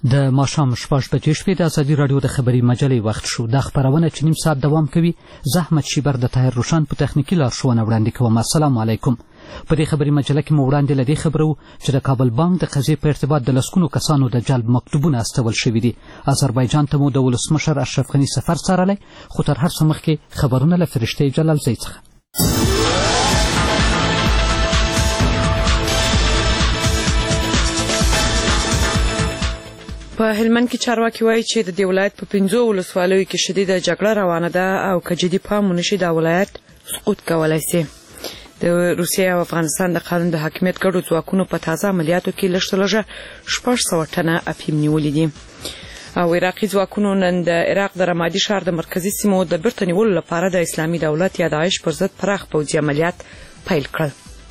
د ماښام 6:06 د ازادي راډیو د خبري مجلې وخت شو. دا خبرونه چې نیم ساعت دوام کوي، زه احمد شیبر د طاهر روشن په تخنیکي لارښوونه وړاندې کوم. السلام علیکم. په دې خبري مجله کې مو وړاندې له دې خبرو چې د کابل بانک د قضیې په ارتباط د لسګونو کسانو د جلب مکتوبونه استول شوي دي. آذربایجان ته مو د ولسمشر اشرف غني سفر څارلی، خو تر هر څه مخکې خبرونه له فرشتې جلالزۍ څخه. په هلمند کې چارواکي وایي چې د دې ولایت په 5 ولسوالیو کې شدیده جګړه روانه ده او که جدي پام ونشي دا ولایت سقوط کولی شي. د روسیې او افغانستان د قانون د حاکمیت ګډو ځواکونو په تازه عملیاتو کې لږ تر لږه 600 ټنه افیم نیولي دي. او عراقي ځواکونو نن د عراق د رمادي ښار د مرکزي سیمو د بیرته نیولو لپاره د اسلامي دولت یا داعش پر ضد پراخ پوځي عملیات پیل کړل.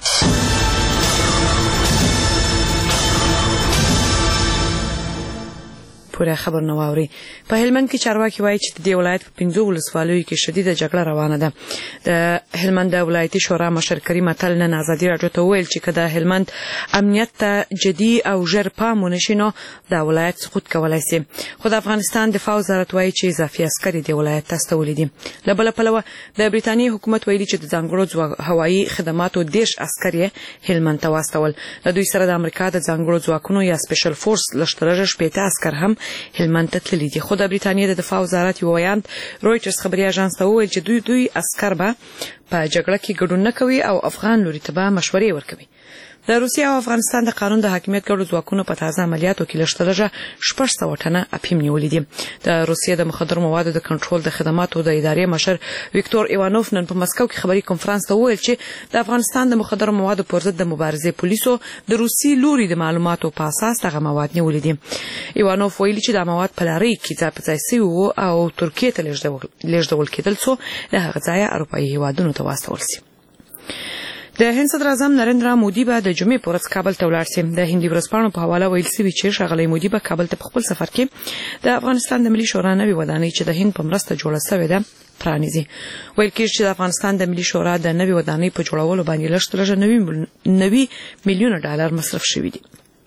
پوره خبر نه واوري. په هلمند کې چارواکي وایي چې د دې ولایت په 5 ولسوالیو کې شدیده جګړه روانه ده. د هلمند د ولایتي شورا مشر کریم اتل نن ازادي راډیو ته وویل چې که د هلمند امنیت ته جدي او ژر پام ونشي نو دا ولایت سقوط کولی شي. خو د افغانستان دفاع وزارت وایي چې اضافي عسکر دې ولایت ته استولي دي. له بله پلوه د برېټانیې حکومت ویلي چې د ځانګړو هوایي خدماتو 10 عسکر یې هلمند ته واستول. له دوی سره د امریکا د ځانګړو ځواکونو یا سپیشل فورس لږ تر لږه 80 عسکر هم هلمند ته تللي دي. خو د برېټانیې د دفاع وزارت یو ویاند رویټرز خبري اژانس ته وویل چې دوی عسکر به په جګړه کې ګډون نه کوي او افغان لوري ته به مشورې ورکوي. د روسیې او افغانستان د قانون د حاکمیت ګډو ځواکونو په تازه عملیاتو کې لږ تر لږه 600 ټنه افیم نیولي دي. د روسیې د مخدرو موادو د کنټرول د خدماتو د ادارې مشر ویکتور ایوانوف نن په مسکو کې خبري کنفرانس ته وویل چې د افغانستان د مخدرو موادو پر ضد د مبارزې پولیسو د روسي لوري د معلوماتو په اساس دغه مواد نیولي دي. ایوانوف ویلي چې د مواد په لارۍ کې ځای په ځای سوي وو او ترکیې ته لیږدول کېدل څو د هغه ځایه اروپایي هیوادونو ته واستول شي. د هند صدر اعظم نریندرا مودي به د جمعې په ورځ کابل ته ولاړ شي. د هندي ورځپاڼو په حواله ویل شوي چې ښاغلی مودي به کابل ته په خپل سفر کې د افغانستان د ملي شورا نوې ودانۍ چې د هند په مرسته جوړه شوې ده پرانیزي. ویل کېږي چې د افغانستان د ملي شورا د نوې ودانۍ په جوړولو باندې لږ تر لږه 90 میلیونه ډالر مصرف شوي دي.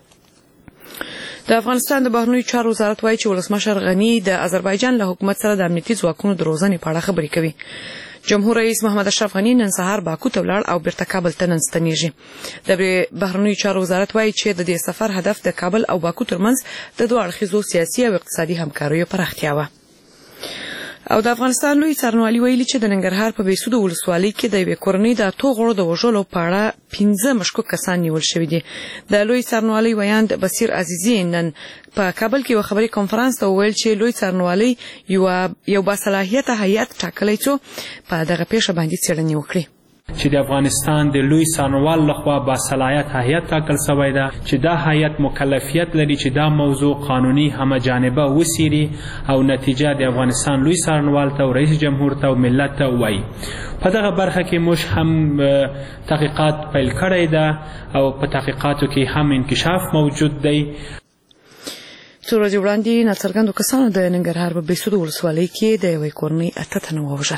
د افغانستان د بهرنیو چارو وزارت وایي چې ولسمشر غني د آذربایجان له حکومت سره د امنیتي ځواکونو د روزنې په اړه خبرې کوي. جمهور رئیس محمد اشرف غني نن سهار باکو ته ولاړ او بیرته کابل ته نن ستنیږي. د بهرنیو چارو وزارت وایي چې د دې سفر هدف د کابل او باکو ترمنځ د دوه اړخیزو سیاسي او اقتصادي همکاریو پراختیا و. او د افغانستان لوی څارنوالي ویلي چې د ننګرهار په بیسود ولسوالۍ کې د یوې کورنۍ د 8 غړو د وژلو په اړه 15 مشکوک کسان نیول شوي دي. د لوی څارنوالي ویاند بصیر عزیزی نن په کابل کې یو خبري کنفرانس ته ویل چې لوی څارنوالي یو باصلاحیته هیئت ټاکلی څو په دغه پیښه باندې څېړنې وکړي. چې د افغانستان د لوی څارنوال لخوا باصلاحیت هیئت ټاکل شوی ده چې دا هیئت مکلفیت لري چې دا موضوع قانوني همه جانبه وڅېړي او نتیجه د افغانستان لوی څارنوال ته او رئیس جمهور ته او ملت ته ووایي. په دغه برخه کې موږ هم تحقیقات پیل کړی ده او په تحقیقاتو کې هم انکشاف موجود دی. څو ورځې وړاندې ناڅرګندو کسانو د ننګرهار په بیسود ولسوالۍ کې د یوې کورنۍ 8 تنه ووژل.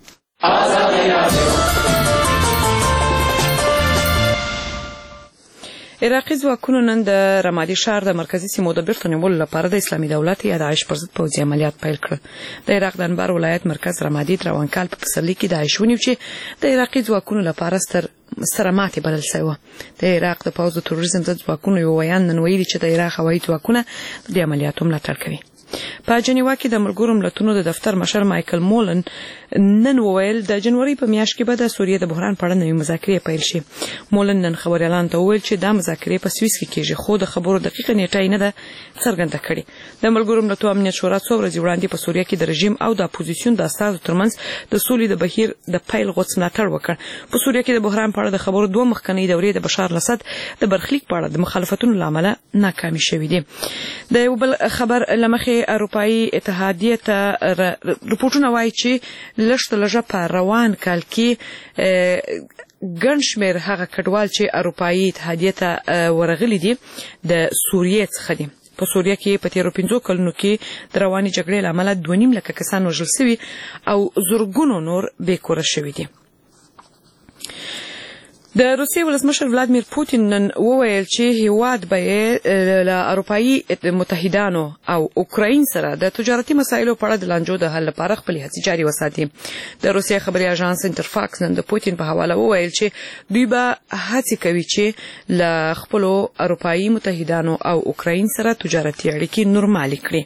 عراقي ځواکونو نن د رمادي ښار د مرکزي سیمو د بیرته نیولو لپاره د اسلامي دولت یا داعش پر ضد پوځي عملیات پیل کړل. د عراق د انبار ولایت مرکز رمادي د روان کال په پسرلي کې داعش ونیو چې د عراقي ځواکونو لپاره سره ماتې بلل شوی و. د عراق د پوځ د تروریزم ضد ځواکونو یو ویاند نن ویلي چې د عراق هوایي ځواکونه د دې عملیاتو ملاتړ کوي. په جنیوا کې د ملګرو ملتونو د دفتر مشر مایکل مولن نن وویل د جنوري په میاشت کې به د سوریې د بحران په اړه نوې مذاکرې پیل شي. مولن نن خبري اعلان ته وویل چې دا مذاکرې په سویس کې کېږي خو د خبرو دقیقه نیټه نه ده څرګنده کړې. د ملګرو ملتونو امنیت شورا څو ورځې وړاندې په سوریه کې د رژیم او د اپوزیسیون د استازو ترمنځ د سولې د بهیر د پیل غوښتنه ملاتړ وکړ. په سوریه کې د بحران په اړه د خبرو دوه مخکنی دورې د بشار الاسد د برخلیک په اړه د مخالفتونو لامل ناکامي شوې دي. د یو بل خبر لمخې اروپایي اتحادیه ته رپورټونه وایي چې لږ تر لږه په روان کال کې ګڼ شمېر هغه کډوال چې اروپایي اتحادیه ته ورغلي دي د سوریې څخه دي. په سوریه کې په تیرو 15 کلونو کې د رواني جګړې له امله 2.5 لکه کسان وژل شوي او زرګونو نور بې کوره شوي دي. د روسیې ولسمشر ولادیمیر پوتین نن وویل چې هیواد به له اروپایي متحدانو او اوکراین سره د تجارتي مسایلو په اړه د لانجو د حل لپاره خپل هڅې جاري وساتي. د روسیې خبري اژانس انټرفاکس نن د پوتین په حواله وویل چې دوی به هڅه کوي چې له خپل اروپایي متحدانو او اوکراین سره تجارتي اړیکې نورمال کړي.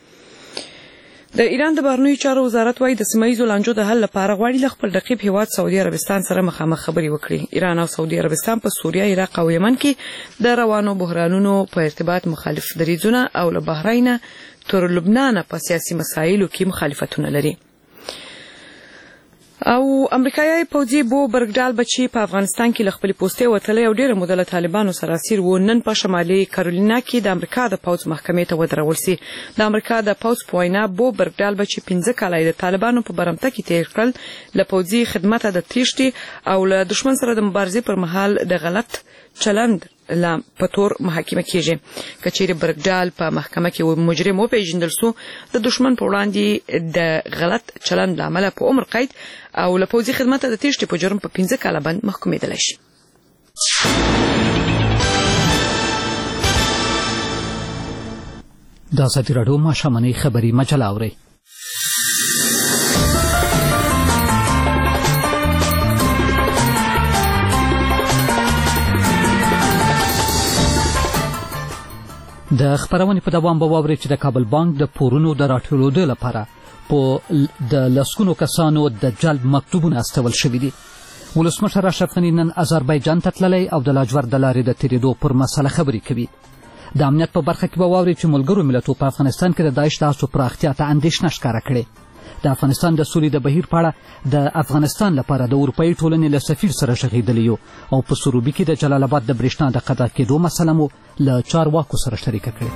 د ایران د بهرنیو چارو وزارت وايي د سیمه‌ییزو لانجو د حل لپاره غواړي له خپل رقیب هیواد سعودي عربستان سره مخامخ خبرې وکړي. ایران او سعودي عربستان په سوریه، عراق او یمن کې د روانو بحرانونو په ارتباط مخالف دریځونه او له بحرین تر لبنان په سیاسي مسایلو کې مخالفتونه لري. او امریکایي پوځي بو برګډال بچي په افغانستان کې لخپل پوسټي وتلې او ډېر مدله طالبانو سره اسیر و. نن په شمالي کارولینا کې د امریکا د پوځ محکمې ته ودرول سي. د امریکا د پوځ پوینا بو برګډال بچي 15 کال د طالبانو په برمته کې تیر کړل له پوځي خدمت د تیښتې او له دشمن سره د مبارزې پر مهال د غلط چلند لا پتور محاکمه کیږي. کچېری برګډال په محکمه کې مجرم و پیژندل سو. د دشمن په وړاندې د غلط چلند لامل په عمر قید او له پوځي خدمت د تیښتې په جرم په 15 کال باندې محکومېدل شي. د ازادي راډیو ماښامنۍ خبري مجله اورئ. د خبرونې په دوام به واورئ چې د کابل بانک د پورونو د راټولولو لپاره په د لسګونو کسانو د جلب مکتوبونه استول شوي دي. ولسمشر اشرف غني نن آذربایجان ته تللی او د لاجورد د لارې د تېرېدو پر مسله خبرې کوي. د امنیت په برخه کې به واورئ چې ملګرو ملتونو په افغانستان کې د داعش د هڅو پراختیا ته اندېښنه ښکاره کړې. د افغانستان د سولې د بهیر په اړه د افغانستان لپاره د اروپایي ټولنې له سفیر سره غږېدلی یو او په سروبي کې د جلال آباد د برېښنا د قطع کېدو مسله مو له چارواکو سره شریکه کړې.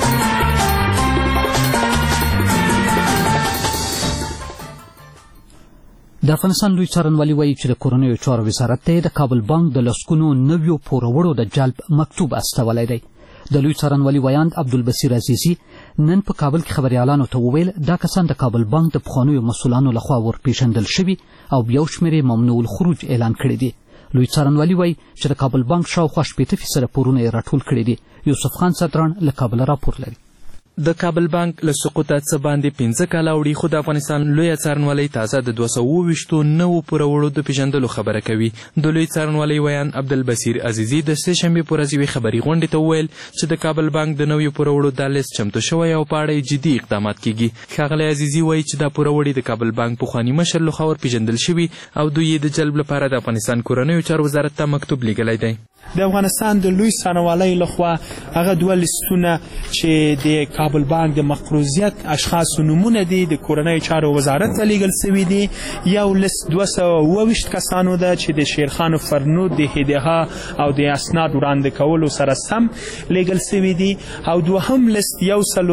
د افغانستان لوی څارنوالي وایي چې د کورنیو چارو وزارت ته د کابل بانک د لسګونو نویو پوروړو د جلب مکتوب استولی دی. د لوی څارنوالي ویاند عبدالبصیر عزیزي نن په کابل کې خبريالانو ته وویل دا کسان د کابل بانک د پخوانیو مسؤلانو لخوا ورپېژندل شوي او یو شمېر یې ممنوع الخروج اعلان کړي دي. لوی څارنوالي وایي چې د کابل بانک شاوخوا 80% پورونه یې راټول کړي دي. یوسف خان صدران له کابل راپور لري. د کابل بانک له سقوطه څه باندې 15 کاله وړي، خو د افغانستان لوی څارنوالي تازه د 220 نوو پوروړو د پیژندلو خبره کوي. د لوی څارنوالي ویان عبدالبصیر عزیزي د سه شنبې په ورځ یوې خبري غونډې ته وویل چې د کابل بانک د نویو پوروړو د لیست چمتو شوی او په اړه جدي اقدامات کیږي. ښاغلی عزیزي وایي چې دا پوروړي د کابل بانک پخواني مشر لخوا ورپېژندل شوي او دوی د جلب لپاره د افغانستان کورنیو چارو وزارت ته مکتوب لیږلی دی. د افغانستان د لوی څارنوالۍ لخوا هغه دوه لیستونه چې د کابل بانک د مقروضیت اشخاصو نومونه دي د کورنیو چارو وزارت ته لیږل سوي دي. یو لیست 220 کسانو ده چې د شیرخان فرنود د هدیه او د اسناد وړاندې کولو سره سم لیږل سوي دي او دوهم لیست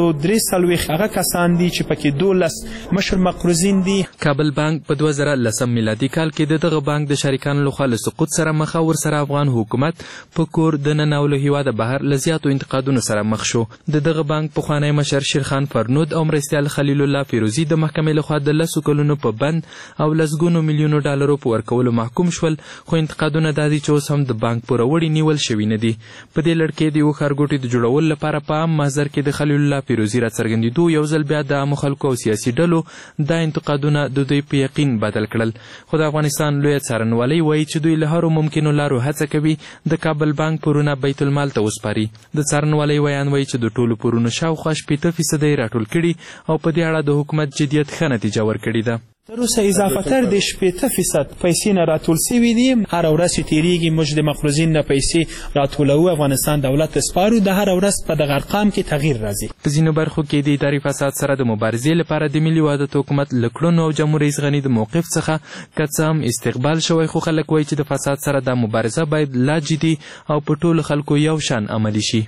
143 هغه کسان دي چې پکې 12 مشر مقروضین دي. کابل بانک په 2010 میلادي کال کې دغه بانک د شریکانو لخوا له سقوط سره مخ او ورسره افغان حکومت په کور د ننولو هیواده بهر له زیاتو انتقادونو سره مخ شو. دغه بانک پخوانی مشر شیرخان فرنود او مرستیال خلیل الله فیروزي د محکمې لخوا د 10 کلونو په بند او لسګونو میلیونو ډالرو په ورکولو محکوم شول، خو انتقادونه دا دي چې اوس هم د بانک پوروړي نیول شوي نه دي. په دې لړ کې د یو ښارګوټي د جوړولو لپاره په عام محضر کې د خلیل الله فیروزي راڅرګندېدو یو ځل بیا د عامو خلکو او سیاسي ډلو دا انتقادونه د دوی په یقین بدل کړل. خو د افغانستان لوی څارنوالۍ وایي چې دوی له هرو ممکنو لارو هڅه کوي د کابل بانک پورونه بیت المال ته وسپاري. د څارنوالۍ ویان وایي چې د ټولو پورونو شاوخوا 80% یې راټول کړي او په دې اړه د حکومت جدیت ښه نتیجه ورکړې ده. تر اوسه اضافه تر د 80% پیسې نه راټول سوي دي. هر ورځ چې تیریږي موږ د مقروضین نه پیسې راټولوو. افغانستان دولت سپارو د هر ورځ په دغه ارقام کې تغییر راځي. په ځینو برخو کې د اداري فساد سره د مبارزې لپاره د ملي وحدت حکومت له کړنو او جمهور رئیس غني د موقف څخه که څه هم استقبال شوی، خو خلک وایي چې د فساد سره دا مبارزه باید لا جدي او په ټولو خلکو یو شان عملي شي.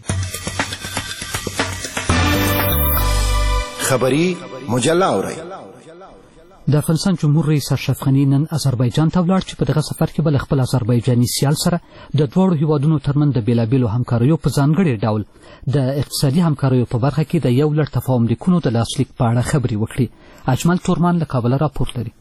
خبری مجله اورئ. د افغانستان جمهور رئیس اشرف غني نن آذربایجان ته ولاړ چې په دغه سفر کې به خپل آذربایجاني سیال سره د دواړو هیوادونو ترمنځ د بیلابیلو همکاریو په ځانګړي ډول د اقتصادي همکاریو په برخه کې د یو لړ تفاهم لیکونو د لاسلیک په اړه خبرې وکړي. اجمل تورمان له کابل راپور لري.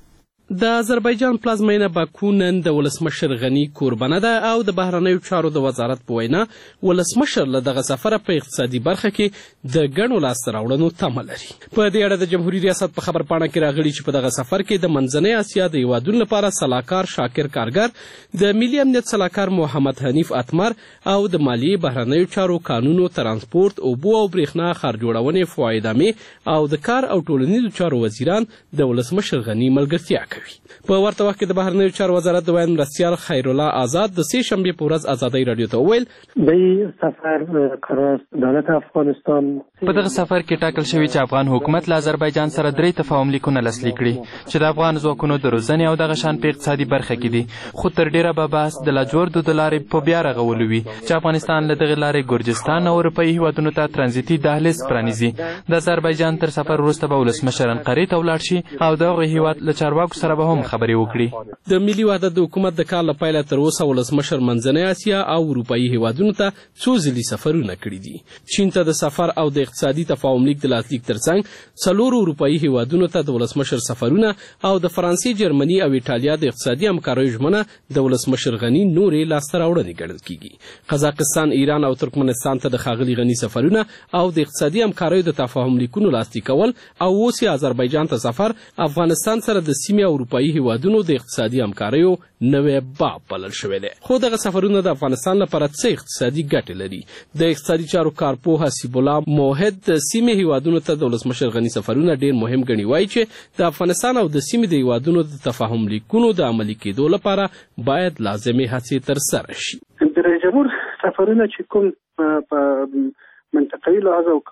د آذربایجان پلازمینه باکو نن د ولسمشر غني کوربنه ده او د بهرنیو چارو د وزارت په وینا ولسمشر له دغه سفره په اقتصادي برخه کې د ګڼو لاسته راوړنو تمه لري. په دې اړه د جمهوریت ریاست په خبرپاڼه کې راغلي چې په دغه سفر کې د منځنۍ اسیا د هیوادونو لپاره سلاکار شاکر کارګر، د ملي امنیت سلاکار محمد حنیف اتمر او د مالیې، بهرنیو چارو، قانونو، ترانسپورت، اوبو او برېښنا، ښار جوړونې، فواید عامې او د کار او ټولنیزو چارو وزیران د ولسمشر غني ملګرتیا کوي. په ورته وخت کې د بهرنیو چارو وزارت د ویاند مرستیال خیرالله آزاد د سې شنبې په ورځ ازادۍ راډیو ته وویل د سفر قرار دولت افغانستان په دغه سفر کې ټاکل شوي چې افغان حکومت له آذربایجان سره 3 تفاهم لیکونه لاسلیک کړي چې د افغان ځواکونو د روزنې او دغه شان په اقتصادي برخه کې دي، خو تر ډیره به بحث د لاجوردو د لارې په بیا رغولو وي چې افغانستان له دغې لارې ګرجستان او اروپایي هیوادونو ته ترانزیتي دهلیز پرانیزي. د آذربایجان تر سفر وروسته به ولسمشر انقرې ته ولاړ شي او دغه هیواد له چارواکو سره به هم خبرې وکړي. د ملي وحدت د حکومت د کار له پیله تر اوسه ولسمشر منځنۍ اسیا او اروپایي هیوادونو ته څو ځلې سفرونه کړي دي. چین ته د سفر او د اقتصادي تفاهم لیک د لاسلیک ترڅنګ 4 اروپایي هیوادونو ته د ولسمشر سفرونه او د فرانسې، جرمني او ایټالیا د اقتصادي همکاریو ژمنه د ولسمشر غني نورې لاسته راوړنې ګڼل کیږي. قزاقستان، ایران او ترکمنستان ته د ښاغلي غني سفرونه او د اقتصادي همکاریو د تفاهم لیکونو لاسلیکول او اوس یې آذربایجان ته سفر افغانستان سره د سیمې اروپایي هیوادونو د اقتصادي همکاریو نوی باب بلل شوی دی. خو دغه سفرونه د افغانستان لپاره څه اقتصادي ګټې لري؟ د اقتصادي چارو کارپوه حسیب الله موحد د سیمې هیوادونو ته د ولسمشر غني سفرونه ډیر مهم ګڼي. وایي چې د افغانستان او د سیمې د هیوادونو د تفاهم لیکونو د عملي کېدو لپاره باید لازمي هڅې ترسره شي. د رئیس جمهور سفرونه چې کوم په منطقوي لحاظ او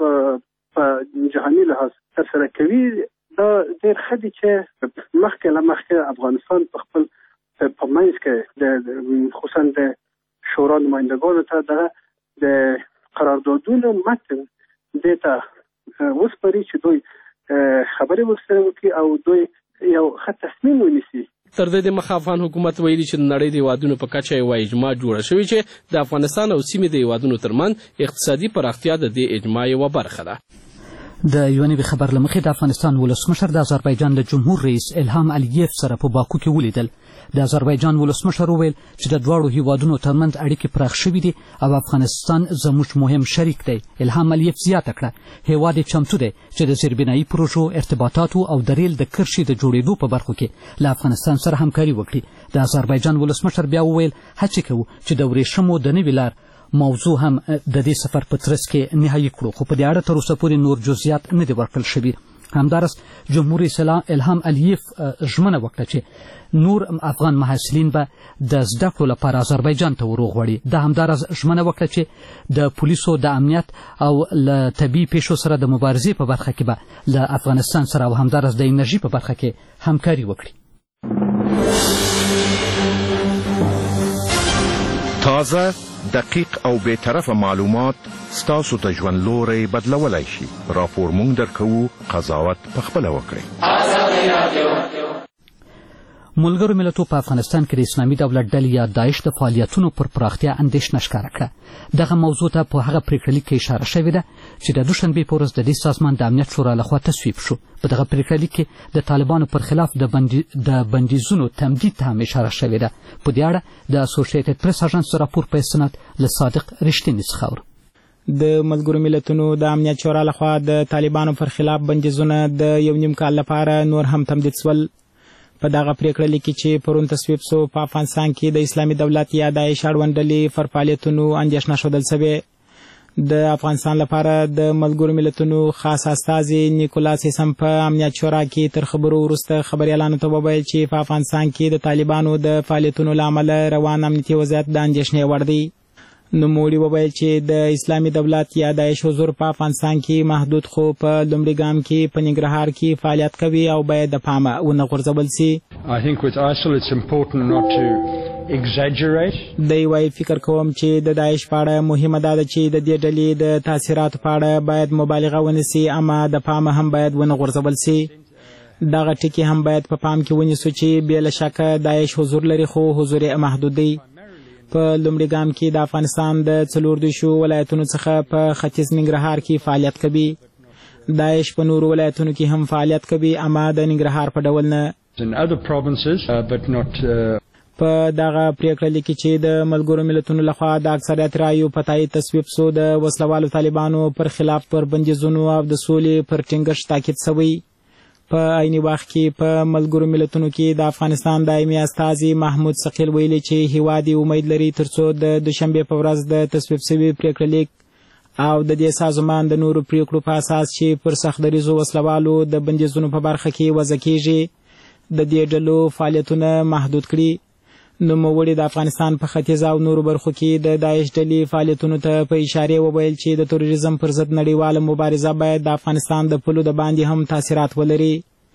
په جهاني لحاظ ترسره کوي دا ډېر ښه دي چې مخکې افغانستان په خپل په منځ کې د خصوصا د شورا نمایندګانو ته دغه د قراردادونو متن دې ته وسپاري چې دوی خبرې ورسره وکړي او دوی یو ښه تصمیم ونیسي. تر دې مخه افغان حکومت ویلي چې د نړۍ د هیوادونو په کچه یوه اجماع جوړه شوې چې د افغانستان او سیمې د هیوادونو ترمنځ اقتصادي پراختیا د دې اجماع یوه برخه ده. د یو نوي خبر له مخې د افغانستان ولسمشر د آذربایجان له جمهور رئیس الهام الیف سره په باکو کې ولیدل. د آذربایجان ولسمشر وویل چې د دواړو هیوادونو ترمنځ اړیکې پراخ شوي دي او افغانستان زموږ مهم شریک دی. الهام الیف زیاته کړه هیواد یې چمتو دی چې د زیربنایي پروژو، ارتباطاتو او د ریل د کرښې د جوړېدو په برخو کې له افغانستان سره همکاري وکړي. د آذربایجان ولسمشر بیا وویل هڅې کوو چې د ورېښمو د نوې لار موضوع هم د دې سفر په ترڅ کې نهایي کړو، خو په دې اړه تر اوسه پورې نور جزئیات نه دي ورکړل شوي. همدارس جمهور رئیس الهام الیف ژمنه وکړه چې نور افغان محصلین به د زده کړو لپاره آذربایجان ته وروغواړي. د همدارس ژمنه وکړه چې د پولیسو د امنیت او له طبیعي پیښو سره د مبارزې په برخه کې به له افغانستان سره او همدارس د انرژي په برخه کې همکاري وکړي. تازه، دقیق او بی‌طرفه معلومات ستاسو ته ژوند لوری بدلولی شي. راپور مونږ درکوو، قضاوت پخپله وکړئ. ملګرو ملتونو په افغانستان کې د اسلامي دولت ډلې یا داعش د فعالیتونو پر پراختیا اندېښنه ښکاره کړه. دغه موضوع ته په هغه پریکړه لیک کې اشاره شوې ده چې د دوشنبې په ورځ د دې سازمان د امنیت شورا لخوا تصویب شو. په دغه پریکړه لیک کې د طالبانو پر خلاف د بندیزونو تمدید ته هم اشاره شوې ده. په دې اړه د اسوسییټډ پریس اژانس راپور په استناد له صادق رښتیني څخه اورو. د ملګرو ملتونو د امنیت شورا لخوا د طالبانو پر خلاف بندیزونه د یو نیم کال لپاره نور هم تمدید شول. په دغه پریکړه لیک کې چې پرون تصویب شو په افغانستان کې د اسلامي دولت یا داعش اړوند ډلې پر فعالیتونو اندېښنه ښودل شوې. د افغانستان لپاره د ملګرو ملتونو خاص استازي نیکولاس هیسم په امنیت شورا کې تر خبرو وروسته خبریالانو ته وویل چې په افغانستان کې د طالبانو د فعالیتونو له امله روان امنیتي وضعیت د اندېښنې وړ دی. نوموړي وویل چې د اسلامي دولت یا داعش حضور په افغانستان کې محدود خو په لومړي ګام کې په ننګرهار کې فعالیت کوي او باید د پامه ونه غورځول سي. دی وايي فکر کوم چې د داعش په اړه مهمه ده چې د دې ډلې د تاثیراتو په اړه باید مبالغه ونسي اما د پامه هم باید ونه غورځول سي. دغه ټکي هم باید په پام کې ونیسو چې بې له شکه داعش حضور لري خو حضور یې محدود دی. په لومړي ګام کې د افغانستان د 14 ولایتونو څخه په ختیځ ننګرهار کې فعالیت کوي. داعش په نورو ولایتونو کې هم فعالیت کوي اما د ننګرهار په ډول نه. in other provinces but not په دغه پریکړه لیکي چې د ملګرو ملتونو لخوا د اکثریت رایو په تایید تصویب شو د وسلوالو طالبانو پر خلاف پر بندیزونو او د سولې پر ټینګښت تاکید شوی. په عیني وخت کې په ملګرو ملتونو کې د افغانستان دایمي استازي محمود ثقیل ویلي چې هیواد امید لري ترڅو د دوشنبه په ورځ د تصویب شوی پریکړه لیک او د دې سازمان د نورو پریکړو په اساس چې پر سختدریزو وسلوالو د بندیزونو په برخه کې وضع کیږي د دې ډلو فعالیتونه محدود کړي. نوموړي د افغانستان په ختیځ او نورو برخو کې د داعش ډلې فعالیتونو ته په اشاره وویل چې د تروریزم پر ضد نړیواله مبارزه باید د افغانستان د پولو د باندې هم تاثیرات ولري.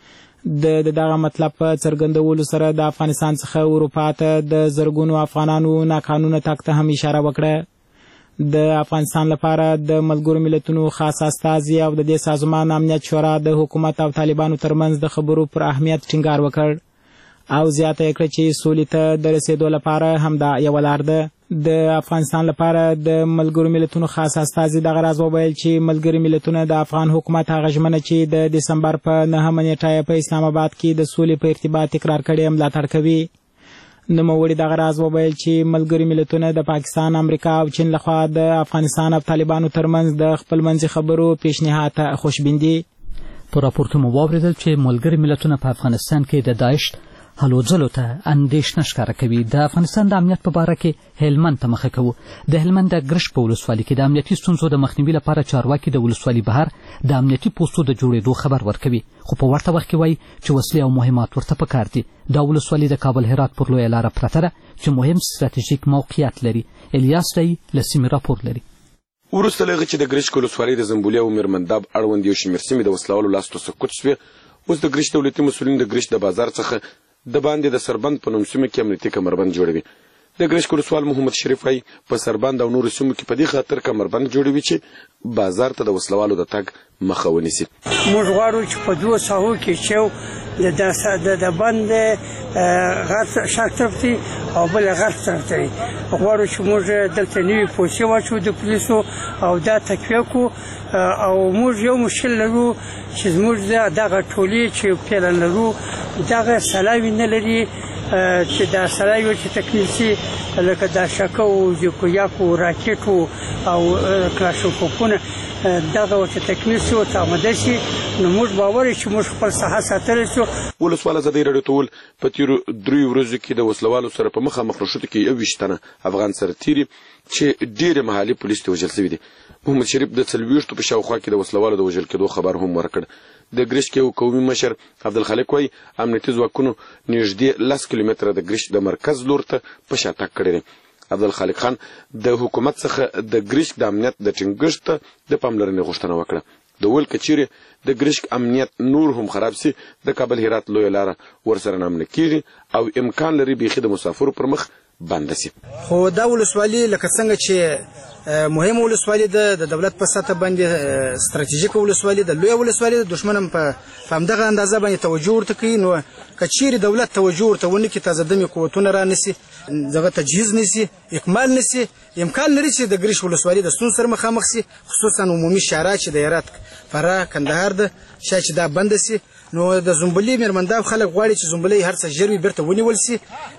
دغه مطلب په څرګندولو سره د افغانستان څخه اروپا ته د زرګونو افغانانو ناقانونه تګ ته هم اشاره وکړه. د افغانستان لپاره د ملګرو ملتونو خاص استازي او د دې سازمان امنیت شورا د حکومت او طالبانو ترمنځ د خبرو پر اهمیت ټینګار وکړ او زیاته کړه چې سولې ته د رسیدو لپاره همدا یو لار ده. د افغانستان لپاره د ملګرو ملتونو خاص استازي دغه راز وویل چې ملګري ملتونه د افغان حکومت هغه ژمنه چې د دسمبر په 9 نیټه په اسلام آباد کې د سولې په ارتباط اقرار کړي ملاتړ کوي. نوموړي دغه راز وویل چې ملګري ملتونه د پاکستان، امریکا او چین لخوا د افغانستان او طالبانو ترمنځ د خپلمنځي خبرو پیشنهاد ته خوشبین دي. په راپور کې مو واوریدل چې ملګري ملتونه په افغانستان کې د داعش هلو ځلو ته اندېښنه ښکاره کوي. د افغانستان د امنیت په باره کې هلمند ته مخه کوو. د هلمند د ګرشک په ولسوالۍ کې د امنیتي ستونزو د مخنیوي لپاره چارواکي د ولسوالۍ بهر د امنیتي پوستو د جوړېدو خبر ورکوي، خو په ورته وخت کې وایي چې وسلې او مهمات ورته پکار دي. دا ولسوالۍ د کابل هرات پر لویه لاره پرته ده چې مهم ستراتیژیک موقعیت لري. الیاس رای له سیمې راپور لري. وروسته له هغه چې د ګرشک ولسوالۍ د زنبولي او میرمنداب اړوند یو شمېر سیمې د وسلوالو لاسته سقوط شوې، اوس د ګرشک دولتي مسؤلین د ګرشک د بازار څخه د باندې د سربند په نوم سیمه کې امنیتي کمربند جوړوي. د ګرشک ولسوال محمد شریف وايي په سربند او نورو سیمو کې په دې خاطر کمربند جوړوي چې بازار ته د وسلوالو د تګ مخه ونیسي. موږ غواړو چې په دوه ساحو کې چې د بند غرب شرق طرف ته او بل غرب طرف ته غواړو چې موږ دلته نوي پولیسي واچو د پولیسو او دا تقویه کو او موږ یو مشکل لرو چې موږ دغه ټولي چې پلان لرو دغه سلاوي نه لري چې دا سلاوي چې تکمیل شي لکه دا شکو او یاکو راکټو او کلاشینکوفونه دغه چې تکمیل شي او آماده شي نو موږ باور چې موږ خپل ساحه ساتلی شو. ولسوال ازادي راډیو ته وویل په تیرو 3 ورځو کې د وسلوالو سره په مخامخ نښتو کې 21 تنه افغان سره تیري چې ډېر محلي پولیس ته وژل شوي دي. محمد شریف د 40 په شاوخوا کې د وسلوالو د وژل کېدو خبر هم ورکړ. د ګرشک یو قومي مشر عبدالخالق وايي امنیتي ځواکونو نږدې 10 کیلومتره د ګرشک د مرکز لور ته په شا تګ کړی دی. عبدالخالق خان د حکومت څخه د ګرشک د امنیت د ټینګښت د پاملرنې غوښتنه وکړه. د ویل کچيري د ګرشک امنیت نور هم خراب سي د کابل هرات لوی لاره ورسره نامنه کیږي او امکان لري بيخي د مسافرو پر مخ بند شي. خو دا ولسوالي لکه څنګه چې مهم ولسوالي د دولت په سطح باندې ستراتیژیک ولسوالي د لوی ولسوالي د دشمنم په همدغه اندازه باندې توجه ورته کوي. نو کچيري دولت توجه ورته ونی کې تازه دمي قوتونه را نسی دغه تجهیز نسی اکمال نسی امکان لري چې د ګرشک ولسوالي د ستونزو سره مخامخ شي، خصوصا عمومي شارع چې د هرات فراه کندهار د شاید دا بند شي. نو د زنبولي میرمنداب خلک غواړي چې زنبولي هر څه ژر بیرته ونیول شي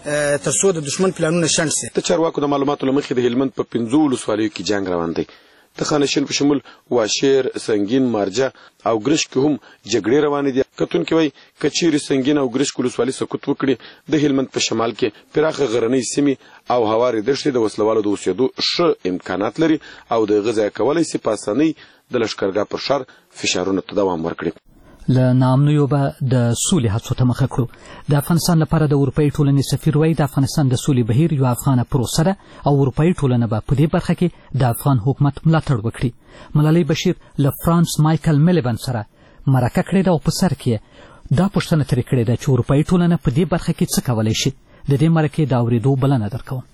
تر څو د دشمن پلانونه شنډ شي. د چارواکو د معلوماتو له مخې د هلمند په 15 ولسوالیو کې جنگ روان دی. د خانشین په شمول واشیر، سنگین، مارجه او ګرشک هم جګړې روانې دي. کتونکي وایي کچيري سنگین او ګرشک ولسوالي سقوط وکړي د هلمند په شمال کې پراخه غرنۍ سیمې او هواري دښتې د وسلوالو د اوسېدو ښه امکانات لري او د غذا کولای شي په اسانۍ د لښکرګاه پر شر فشارونو ته دوام ورکړي. له نامنویو به د سولې هڅو ته مخه کړو. د افغانستان لپاره د اروپایي ټولنې سفیر وایي د افغانستان د سولې بهیر یو افغانه پروسه ده او اروپایي ټولنه به په دې برخه کې د افغان حکومت ملاتړ وکړي. ملالۍ بشیر له فرانس مایکل میلیبن سره مرکه کړې ده او په سر کې دا پوښتنه ترې کړې ده چې اروپایي ټولنه په دې برخه کې څه کولی شي. د دې مرکې د اورېدو بلنه درکوم.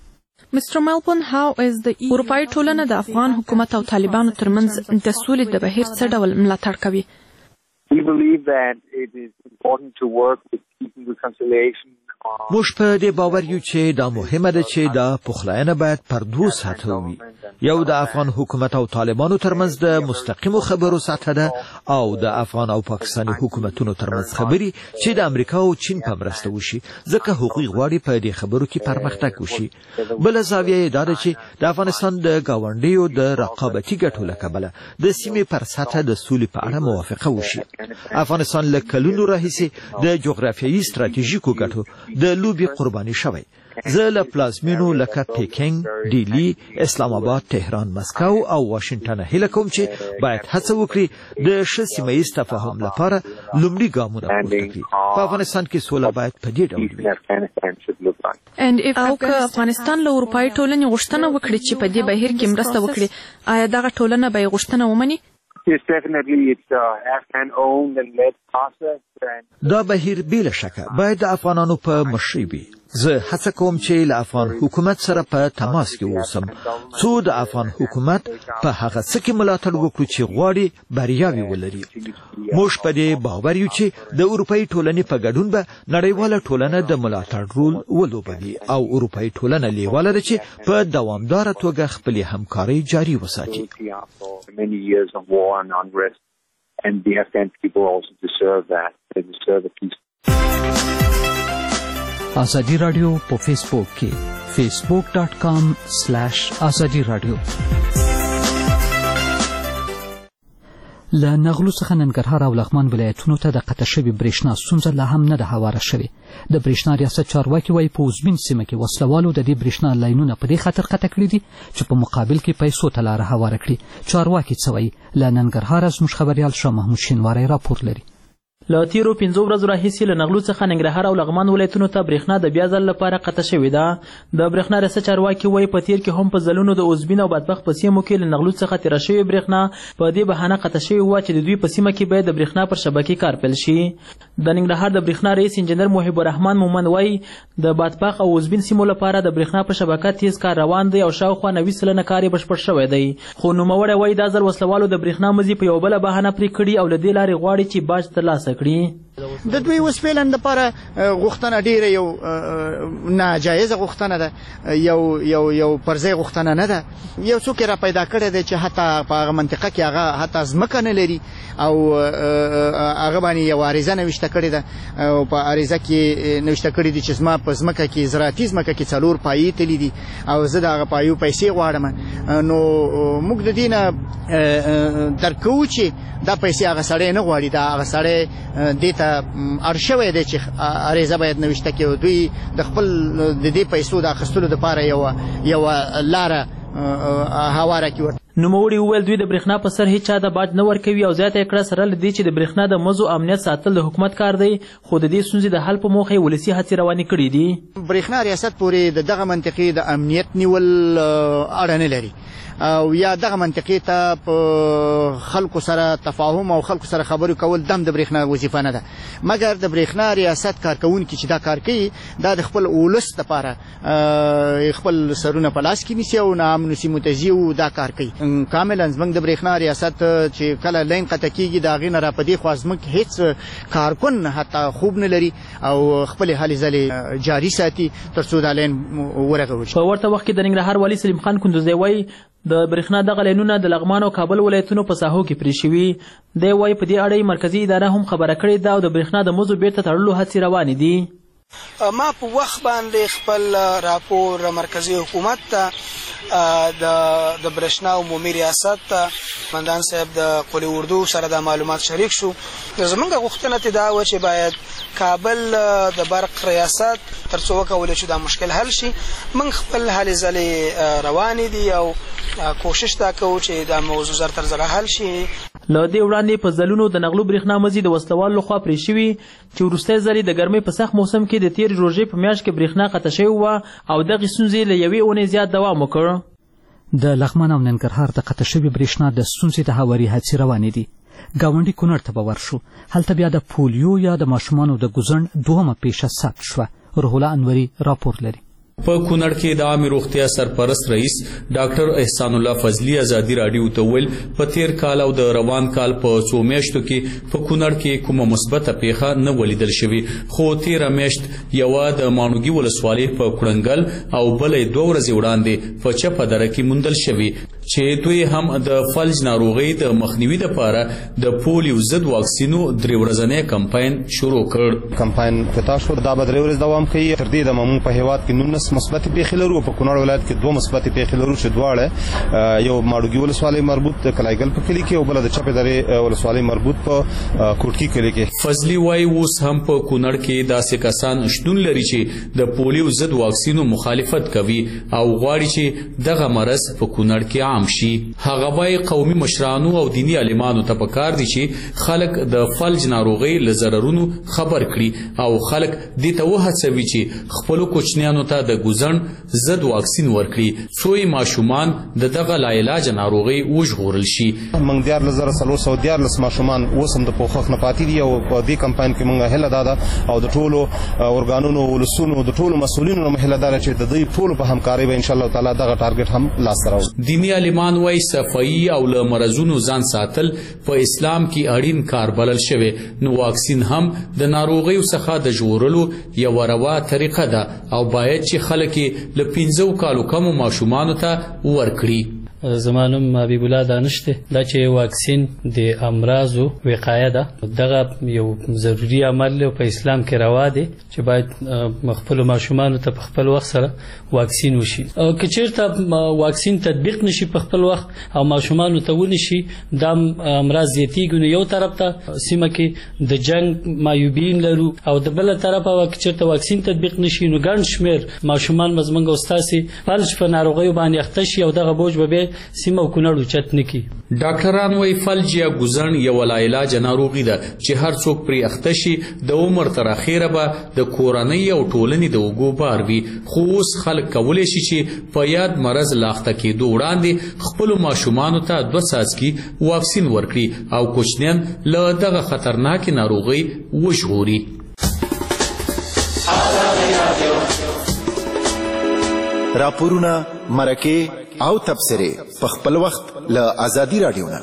اروپایي ټولنه د افغان حکومت او طالبانو ترمنځ د سولې د بهیر څه ډول ملاتړ کوي؟ We believe that it is important to work with keeping reconciliation موږ په دې باور یو چې دا مهمه ده چې دا پخلاینه باید پر دوه سطحه وي. یو د افغان حکومت او طالبانو ترمنځ د مستقیمو خبرو سطحه ده او د افغان او پاکستاني حکومتونو ترمنځ خبري چې د امریکا او چین په مرسته وشي، ځکه هغوی غواړي په دې خبرو کې پرمختګ وشي. بل زاویه یې دا ده چې د افغانستان د ګاونډیو د رقابتي ګټو له کبله د سیمې پر سطحه د سولې په اړه موافقه وشي. افغانستان له کلونو راهیسې د جغرافیایي ستراتیژیکو ګټو د لوبې قرباني شوی. زه له پلازمینو لکه پیکینګ، ډیلی، اسلام آباد، تهران، مسکو او واشنگټن هیله کوم چې باید هڅه وکړي د ښه سیمه ییز تفاهم لپاره لومړي ګامونه پورته کړي. په افغانستان کې سوله باید په دې ډول وي. او که افغانستان له اروپایي ټولنې غوښتنه وکړي چې په دې بهیر کې مرسته وکړي، آیا دغه ټولنه به یې غوښتنه ومني؟ دا بهیر بلا شکه باید د افغانانو په مشرۍ وي. زه هڅه کوم چې له افغان حکومت سره په تماس کې اوسم څو د افغان حکومت په هغه څه کې ملاتړ وکړو چې غواړي بریاوې ولري. موږ په دې باور یو چې د اروپایي ټولنې په ګډون به نړیواله ټولنه د ملاتړ رول ولوبوي او اروپایي ټولنه لیواله ده چې په دوامداره توګه خپلې همکارۍ جاري وساتي. And the Afghan people also deserve that. They deserve a peace. آزادی رادیو په فیسبوک کې facebook.com/azadi radio. له نغلو څخه ننګرهار او لغمان ولایتونو ته د قطع شوې برېښنا ستونزه لا هم نه ده هواره شوې. د برېښنا ریاست چارواکي وایي په اوزبین سیمه کې وسلوالو د دې برېښنا لاینونه په دې خاطر قطع کړي دي چې په مقابل کې پیسو ته لاره هواره کړي. چارواکي څه وایي؟ له ننګرهاره زموږ خبریال شاه محمود شینواری راپور لري. له تیرو 5 ورځو راهیسې له نغلو څخه ننګرهار او لغمان ولایتونو ته برېښنا د بیا ځل لپاره قطع شوې ده. د برېښنا ریاست چارواکي وایي په تیر کې هم په ځلونو د اوزبین او بدبخت په سیمو کې له نغلو څخه تیره شوې برېښنا په دې بهانه قطع شوې وه چې د دوی په سیمه کې باید د برېښنا پر شبکې کار پیل شي. د ننګرهار د برېښنا رئیس انجنیر محب الرحمن مومند وایي د بدبخت او اوزبین سیمو لپاره د برېښنا په شبکه تیز کار روان دی او شاوخوا 90% کار یې بشپړ شوی دی. خو نوموړی وایي دا ځل وسلوالو د برېښنا مزي په یوه بله بهانه پرې کړي او له دې لارې غواړي چې باج ترلاسه کړي. د دوی اوس فعلا دپاره غوښتنه ډېره یو ناجایزه غوښتنه ده، یو پرځای غوښتنه نه ده. یو څوک یې را پیدا کړی دی چې حتی په هغه منطقه کې هغه حتی ځمکه نه لري او هغه باندې یو عریضه نوشته کړې ده او په عریضه کې نوشته کړي دي چې زما په ځمکه کې زراعتي ځمکه کې 4 پایې تللي دي او زه د هغه پایو پیسې غواړم. نو موږ د دې نه درک کوو چې دا پیسې هغه سړی نه غواړي، دا هغه سړی دې ته اړ شوی دی چې عریضه باید نوشته کړي. دوی د خپل د دې پیسو د اخیستلو دپاره یوه لاره هواره کړي. نوموړي وویل دوی د برېښنا په سر هیڅ چا د باج نه ورکوي او زیاته یې کړه سره له دې چې د برېښنا د مزو امنیت ساتل د حکومت کار دی، خو د دې ستونزې د حل په موخه یې ولسي هڅې روانې کړي دي. برېښنا ریاست پورې د دغه منطقې د امنیت نیول اړه نه لري او یا دغه منطقې ته په خلکو سره تفاهم او خلکو سره خبرې کول دم د برېښنا وظیفه نه ده، مګر د برېښنا ریاست کارکوونکي چې دا کار کوي دا د خپل ولس لپاره خپل سرونه په لاس کې نیسي او ناامنو سیمو ته ځي او دا کار کوي. کاملا زموږ د برېښنا ریاست چې کله لین قطع کېږي د هغې نه را په دې خوا زموږ هېڅ کارکن حتی خوب نه لري او خپلې هلې ځلې جاري ساتي تر څو دا لین ورغول شي. په ورته وخت کې د ننګرهار والي سلیم خان کندوزی وایي د برېښنا دغه لینونه د لغمان او کابل ولایتونو په ساحو کې پرې شوي. دی وایي په دې اړه مرکزي اداره هم خبره کړې ده او د برېښنا د مزو بیرته تړلو هڅې روانې دي. ما په وخت باندې خپل راپور مرکزی حکومت ته د برېښنا عمومي ریاست ته مندان صاحب د قلی اردو سره د معلومات شریک شو. زمونږ غوښتنه دا و چې باید کابل د برق ریاست تر څو وکولی چې دا مشکل حل شي. موږ خپل هلې ځلې روانې دي او کوشش دا کوو چې دا موضوع زر تر زره حل شي. له دې وړاندې په ځلونو د نغلو برېښنا مزي د وسلوالو لخوا پرې شوي چې وروستی ځلې د ګرمۍ په سخت موسم کې د تېرې روژې په میاشت کې برېښنا قطع شوې وه او دغې ستونزې له یوې اونۍ زیات دوام وکړ. د لغمان او ننګرهار د قطع شوې برېښنا د ستونزې د هواري هڅې روانې دي. ګاونډي کونړ ته به ورشو. هلته بیا د پولیو یا د ماشومانو د ګوزڼ دوهمه پیښه ثبت شوه. روح الله انوري راپور لري. په کونړ کې د عامه روغتیا سرپرست رئیس ډاکټر احسان الله فضلی ازادي راډیو ته ویل په تیر کال او د روان کال په 2 میاشتو کې په کونړ کې کومه مثبته پیښه نه ولیدل شوې، خو تیر میاشت یو د مانوګي ولسوالۍ په کړنګل او بلې 2 ورځې وړاندې په چپه دره کې موندل شوې چې دوی هم د فلج ناروغۍ د مخنیوي لپاره د پولیو ضد واکسینو 3 ورځنی کمپاین شروع کړ. کمپاین پتا شو دا به 3 ورځې دوام کوي. تر دې د ممون په هیواد کې 19 مثبت پیښې لرو، په کونړ ولایت کې 2 مثبت پیښې لرو چې دواړه یو ماړوګي ولسوالۍ مربوط کلایګل په کلی کې او بل د چپه درې ولسوالۍ مربوط په کوټکی کلی کې. فضلی وايي اوس هم په کونړ کې داسې کسان شتون لري چې د پولیو ضد واکسینو مخالفت کوي او غواړي چې دغه مرض په کونړ کې عام شي. هغه وايي قومي مشرانو او دینی عالمانو ته پکار دي چې خلک د فلج ناروغۍ له ضررونو خبر کړي او خلک دې ته وهڅوي چې خپل کوچنیانو ته د ګوزن ضد واکسین ورکړي څو ماشومان دغه لاعلاج ناروغي وژغورل شي. موږ 14314 ماشومان وسم د پوښښ نه پاتې دي او په دې کمپاین کې موږ هله دادا او د ټولو اورګانونو ولسونو د ټولو مسؤلینو نه هله دار چې د دې ټولو په همکاري به ان شاء الله تعالی دغه ټارګټ هم لاس راو. دینی عالمان وايي صفائی او له مرزونو ځان ساتل په اسلام کې اړین کار بلل شوی، نو واکسین هم د ناروغیو څخه د ژغورلو یو روا طریقه ده او باید چې خلک له 15 کالو کم ماشومانو ته ورکړي. زمانم حبیب الله دانشته دا چې واکسین د امراضو وقایه ده، دغه یو ضروری عمل په اسلام کې روا دی چې باید خپل ماشومان ته په خپل وخت سره واکسین وشي. او که چیرته واکسین تطبیق نشي په خپل وخت او ماشومان ته ونشي دا امراض زیاتیږي. یو طرف ته سیمه کې د جنگ معیوبین لرو او د بل طرف که چیرته واکسین تطبیق نشي نو ګڼ شمیر ماشومان مزمنګ استاسي فلج په ناروغیو باندې اخته شي او دغه بوج به سیمه کونړ چت نکی. ډاکټران وايي فلج یا ګوزن یو لاعلاج ناروغي ده چې هر څوک پرې اخته شي د عمر تر اخیره به د کورنۍ او ټولنې د اوږو بار وي. خو اوس خلک کولی شي چې په یاد مرض لاخته کېدو وړاندې خپلو ماشومانو ته 2 څاڅکي واکسین ورکړي او کوچنیان له دغه خطرناکې ناروغۍ وژغوري. راپورونه، مرکې او تبصرې په خپل وخت له ازادي راډیو نه.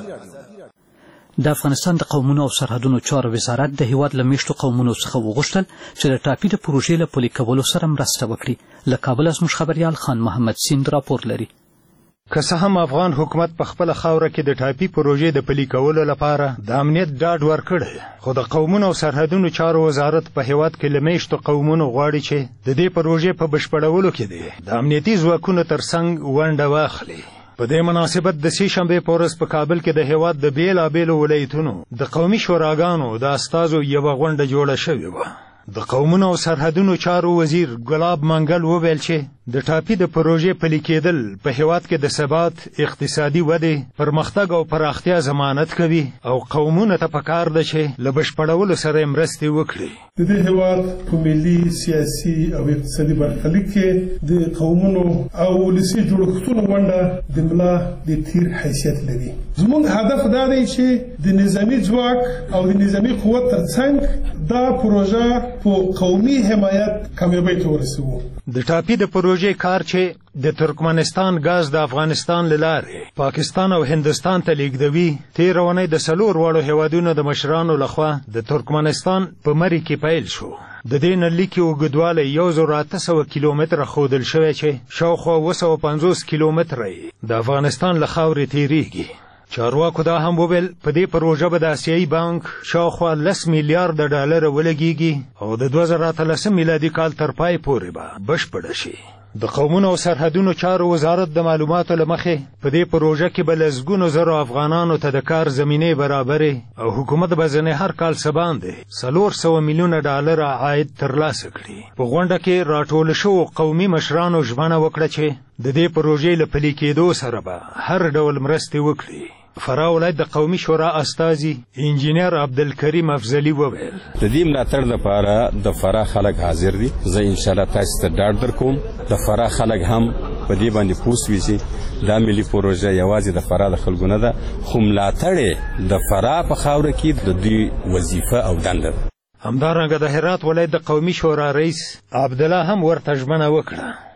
د افغانستان د قومونو او سرحدونو چارو وزارت د هیواد له میشتو قومونو څخه وغوښتل چې د ټاپي د پروژې له پلي کولو سره مرسته وکړي. له کابل زموږ خبریال خان محمد سیند راپور لري. که څه هم افغان حکومت په خپله خاوره کې د ټاپي پروژې د پلي کولو لپاره د امنیت ډاډ ورکړی، خو د قومونو او سرحدونو چارو وزارت په هیواد کې له میشتو قومونو غواړي چې د دې پروژې په بشپړولو کې د امنیتي ځواکونو ترڅنګ ونډه واخلي. په دې مناسبت د سې شنبې په ورځ په کابل کې د هیواد د بیلابیلو ولایتونو د قومي شوراګانو د استازو یوه غونډه جوړه شوې وه. د قومونو او سرحدونو چارو وزیر ګلاب منګل وویل چې د ټاپي د پروژې پلي کېدل په هیواد کې د ثبات، اقتصادي ودې، پرمختګ او پراختیا ضمانت کوي او قومونو ته پکار ده چې له بشپړولو سره مرستې وکړي. د دې هیواد په ملي، سیاسي او اقتصادي برخلیک کې د قومونو او ولسي جوړښتونو ونډه د ملا د تیر حیثیت لري. زموږ هدف دا دی چې د نظامي ځواک او د نظامي قوت ترڅنګ دا پروژه په قومي حمایت کامیابۍ ته ورسوو. د ټاپي د پروژې کار چې د ترکمنستان غاز د افغانستان له لارې پاکستان او هندستان ته لیږدوي، تېره اونۍ د 4 واړو هیوادونو د مشرانو لخوا د ترکمنستان په مري کې پیل شو. د دې نلي کې اوږدوالی 1800 کیلومتره ښودل شوی چې شاوخوا 250 کیلومتره د افغانستان له خاورې تېرېږي. چارواکو دا هم وویل په دې پروژه به د آسیایي بانک شاوخوا 10 میلیارډ ډالره ولګیږي او د 2013 میلادي کال تر پای پورې به بشپړه شي. د قومونو او سرحدونو چارو وزارت د معلوماتو له مخې په دې پروژه کې به لسګونو زرو افغانانو ته د کار زمینې برابرې او حکومت به ځنې هر کال څه باندې 400 میلیونه ډالره عاید ترلاسه کړي. په غونډه کې راټول شوو قومي مشرانو ژمنه وکړه چې د دې پروژې له پلي کېدو سره به هر ډول مرستې وکړي. فراه ولایت د قومي شورا استازي انجینر عبدالکریم افضلي وویل د دې ملاتړ لپاره د فراه خلک حاضر دي. زه ان شاء الله تاسو ته ډاډ درکوم د فراه خلک هم په دې باندې پوه شي دا ملي پروژه یوازې د فراه د خلکو نه ده، خو ملاتړ د فراه په خاوره کې د دوی وظیفه او دنده ده. همدارنګه د هرات ولایت د قومي شورا رئیس عبدالله هم ورته ژمنه وکړه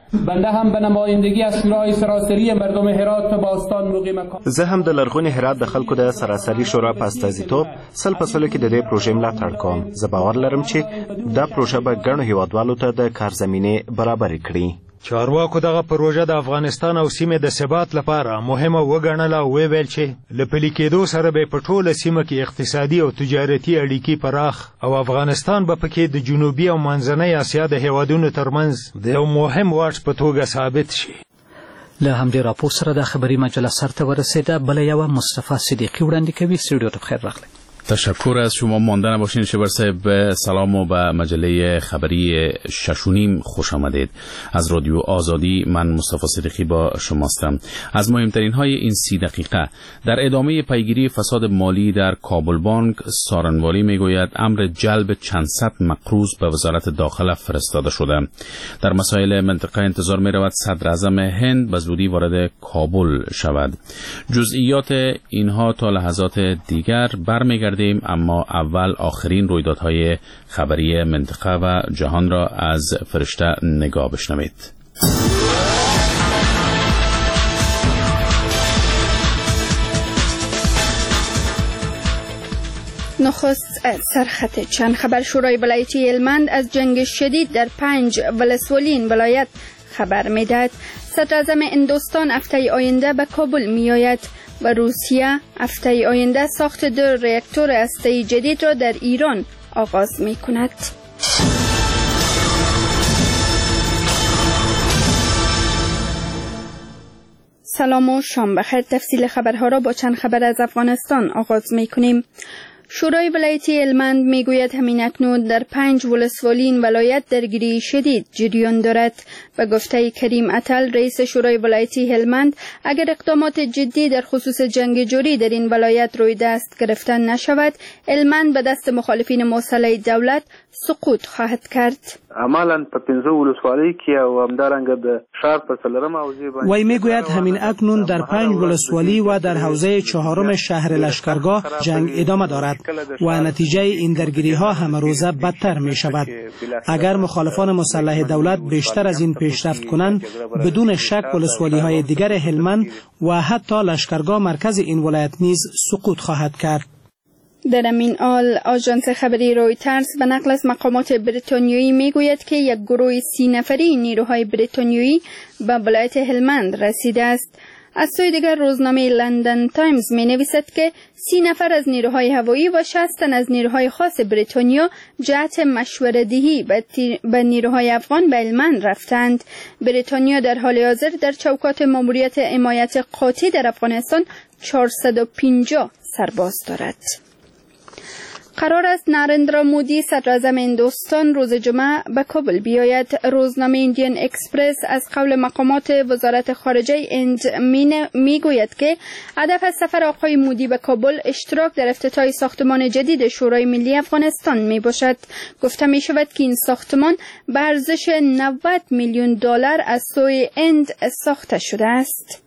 بنده هم به نمایندگی اصلاح سراسری مردم هرات په باستان مقیم کام. زه هم د لرغوني هرات د خلکو د سراسري شورا په استازیتوب سل په سلو کې د دې پروژې ملاتړ کوم. زه باور لرم چې دا پروژه به ګڼو هیوادوالو ته د کار زمینه برابر کړي. چارواکو دغه پروژه د افغانستان او سیمې د ثبات لپاره مهمه وګڼله او ویل چې له پلي کېدو سره به په ټوله سیمه کې اقتصادي او تجارتي اړیکې پراخ او افغانستان به پکې د جنوبي او منځنۍ اسیا د هیوادونو ترمنځ د یو مهم واټ په توګه ثابت شي. له همدې راپور سره د خبري مجله سرته ورسیده. بل یوه مصطفی صدیقی وړاندې کوي. استودیو ته بخیر راغلی. تشکر از شما. مانده نباشین. شبر صاحب سلام و به مجله خبری 6.5 خوش آمدید. از رادیو آزادی من مصطفی صدیقی با شماستم. از مهمترین های این 30 دقیقه در ادامه پیگیری فساد مالی در کابل بانک، سارنوالی میگوید امر جلب چند صد مقروض به وزارت داخله فرستاده شده. در مسائل منطقه انتظار می رود صدر اعظم هند به زودی وارد کابل شود. جزئیات اینها تا لحظات دیگر برمیگردیم، اما اول آخرین رویدادهای خبری منطقه و جهان را از فرشته نگاه بشنوید. نخست سرخط چند خبر. شورای ولایتی هلمند از جنگ شدید در 5 ولسوالی این ولایت خبر میدهد. صدر اعظم هندوستان هفته آینده به کابل می آید و روسیه هفته آینده ساخت 2 راکتور هسته‌ای جدید را در ایران آغاز می کند. سلام و شام بخیر. تفصیل خبرها را با چند خبر از افغانستان آغاز می کنیم. شورای ولایتی هلمند میگوید همین اکنون در 5 ولسوالی این ولایت درگیری شدید جریان دارد. به گفته کریم اتل رئیس شورای ولایتی هلمند، اگر اقدامات جدی در خصوص جنگ جوری در این ولایت روی دست گرفتن نشود، هلمند به دست مخالفین مسلح دولت سقوط خواهد کرد. عملاً په 15 ولسوالۍ کې او همدارنګه د ښار په څلورم حوزې باندې وی میگوید همین اکنون در 5 ولسوالی و در حوزه 4 شهر لشکرگاه جنگ ادامه دارد و نتیجه این درگیری ها همه روزه بدتر می شود. اگر مخالفان مسلح دولت بیشتر از این پیشرفت کنند، بدون شک ولسوالی های دیگر هلمند و حتی لشکرگاه مرکز این ولایت نیز سقوط خواهد کرد. در همین حال آژانس خبری رویترز به نقل از مقامات بریتانیایی میگوید که یک گروه 30 نفری نیروهای بریتانیایی به ولایت هلمند رسیده است. از سوی دیگر روزنامه لندن تایمز می نویسد که 30 نفر از نیروهای هوایی و 60 تن از نیروهای خاص بریتانیا جهت مشوره‌دهی به نیروهای افغان به هلمند رفتند. بریتانیا در حال حاضر در چوکات ماموریت حمایت قاطع در افغانستان 450 سرباز دارد. قرار است نارندرا مودی صدر اعظم هندوستان روز جمعه به کابل بیاید. روزنامه ایندین اکسپرس از قول مقامات وزارت خارجه هند میگوید که هدف از سفر آقای مودی به کابل اشتراک در افتتاح ساختمان جدید شورای ملی افغانستان می باشد. گفته می شود که این ساختمان به ارزش 90 میلیون دلار از سوی هند ساخته شده است.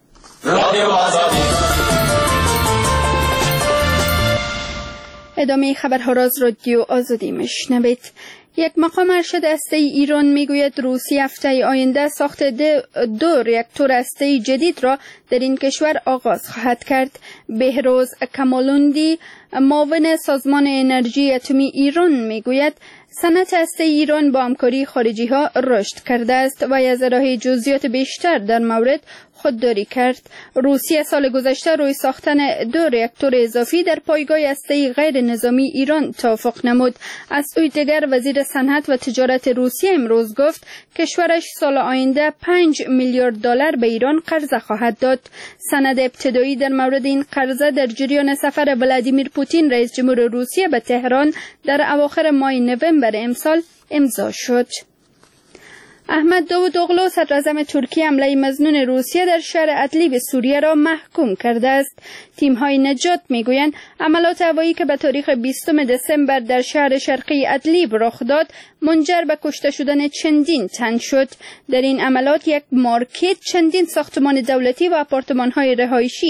ادامه خبرها را از رادیو آزادی میشنوید. یک مقام ارشد هسته‌ای ایران میگوید روسیه هفته آینده ساخت 2 راکتور هسته‌ای جدید را در این کشور آغاز خواهد کرد. بهروز کمالوندی معاون سازمان انرژی اتمی ایران میگوید صنعت هسته ایران با همکاری خارجی ها رشد کرده است و از ارائه جزئیات بیشتر در مورد خودداری کرد. روسیه سال گذشته روی ساختن 2 راکتور اضافی در پایگاه هسته‌ای غیر نظامی ایران توافق نمود. از سوی دیگر وزیر صنعت و تجارت روسیه امروز گفت کشورش سال آینده 5 میلیارد دلار به ایران قرضه خواهد داد. سند ابتدایی در مورد این قرضه در جریان سفر ولادیمیر پوتین رئیس جمهور روسیه به تهران در اواخر ماه نوامبر امسال امضا شد. احمد داوودوغلو صدر اعظم ترکیه حمله مظنون روسیه در شهر ادلیب سوریه را محکوم کرده است. تیم‌های نجات میگویند عملات هوایی که به تاریخ 20 دسامبر در شهر شرقی ادلیب رخ داد منجر به کشته شدن چندین تن شد. در این عملات یک مارکت، چندین ساختمان دولتی و آپارتمان‌های رهایشی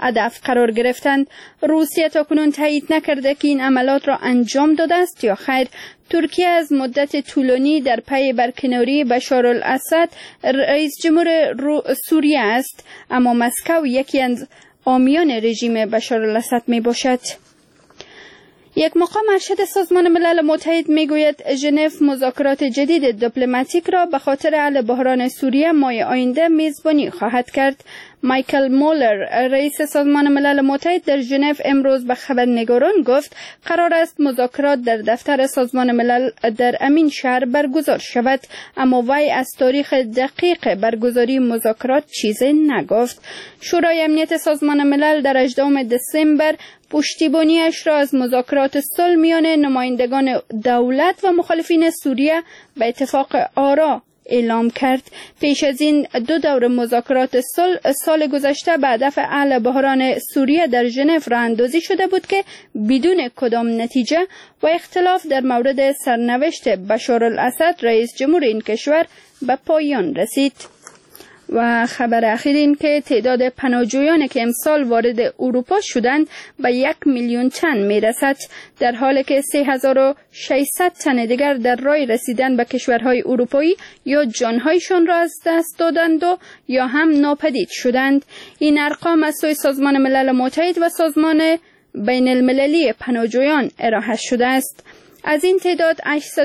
هدف قرار گرفتند. روسیه تاکنون تایید نکرده که این عملات را انجام داده است یا خیر. ترکیه از مدت طولانی در پی برکناری بشار الاسد رئیس جمهور سوریه است، اما مسکو یکی از حامیان رژیم بشار الاسد می باشد. یک مقام ارشد سازمان ملل متحد میگوید ژنو مذاکرات جدید دیپلماتیک را به خاطر حل بحران سوریه ماه آینده میزبانی خواهد کرد. مایکل مولر رئیس سازمان ملل متحد در ژنو امروز به خبرنگاران گفت قرار است مذاکرات در دفتر سازمان ملل در امین شهر برگزار شود، اما وی از تاریخ دقیق برگزاری مذاکرات چیزی نگفت. شورای امنیت سازمان ملل در 18 دسامبر پشتیبانیش را از مذاکرات صلح میان نمایندگان دولت و مخالفین سوریه به اتفاق آرا اعلام کرد. پیش از این 2 دور مذاکرات صلح سال گذشته به هدف حل بحران سوریه در ژنو راه اندازی شده بود که بدون کدام نتیجه و اختلاف در مورد سرنوشت بشار الاسد رئیس جمهور این کشور به پایان رسید. و خبر اخیر این که تعداد پناهجویانی که امسال وارد اروپا شدند به 1 میلیون تن میرسد، در حالی که 3600 تن دیگر در راه رسیدن به کشورهای اروپایی یا جانهایشان را از دست دادند و یا هم ناپدید شدند. این ارقام از سوی سازمان ملل متحد و سازمان بین المللی پناهجویان ارائه شده است. از این تعداد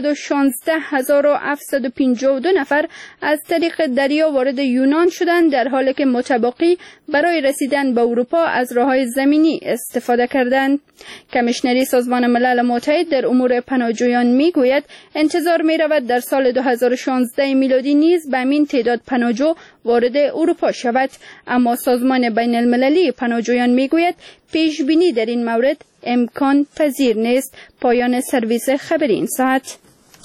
816752 نفر از طریق دریا وارد یونان شدند، در حالی که متبقی برای رسیدن به اروپا از راه‌های زمینی استفاده کردند. کمیشنری سازمان ملل متحد در امور پناهجویان میگوید انتظار می‌رود در سال 2016 میلادی نیز به همین تعداد پناهجو وارد اروپا شود، اما سازمان بین المللی پناهجویان میگوید پیش بینی در این مورد امکان پذیر نیست. پایان سرویس خبری این ساعت.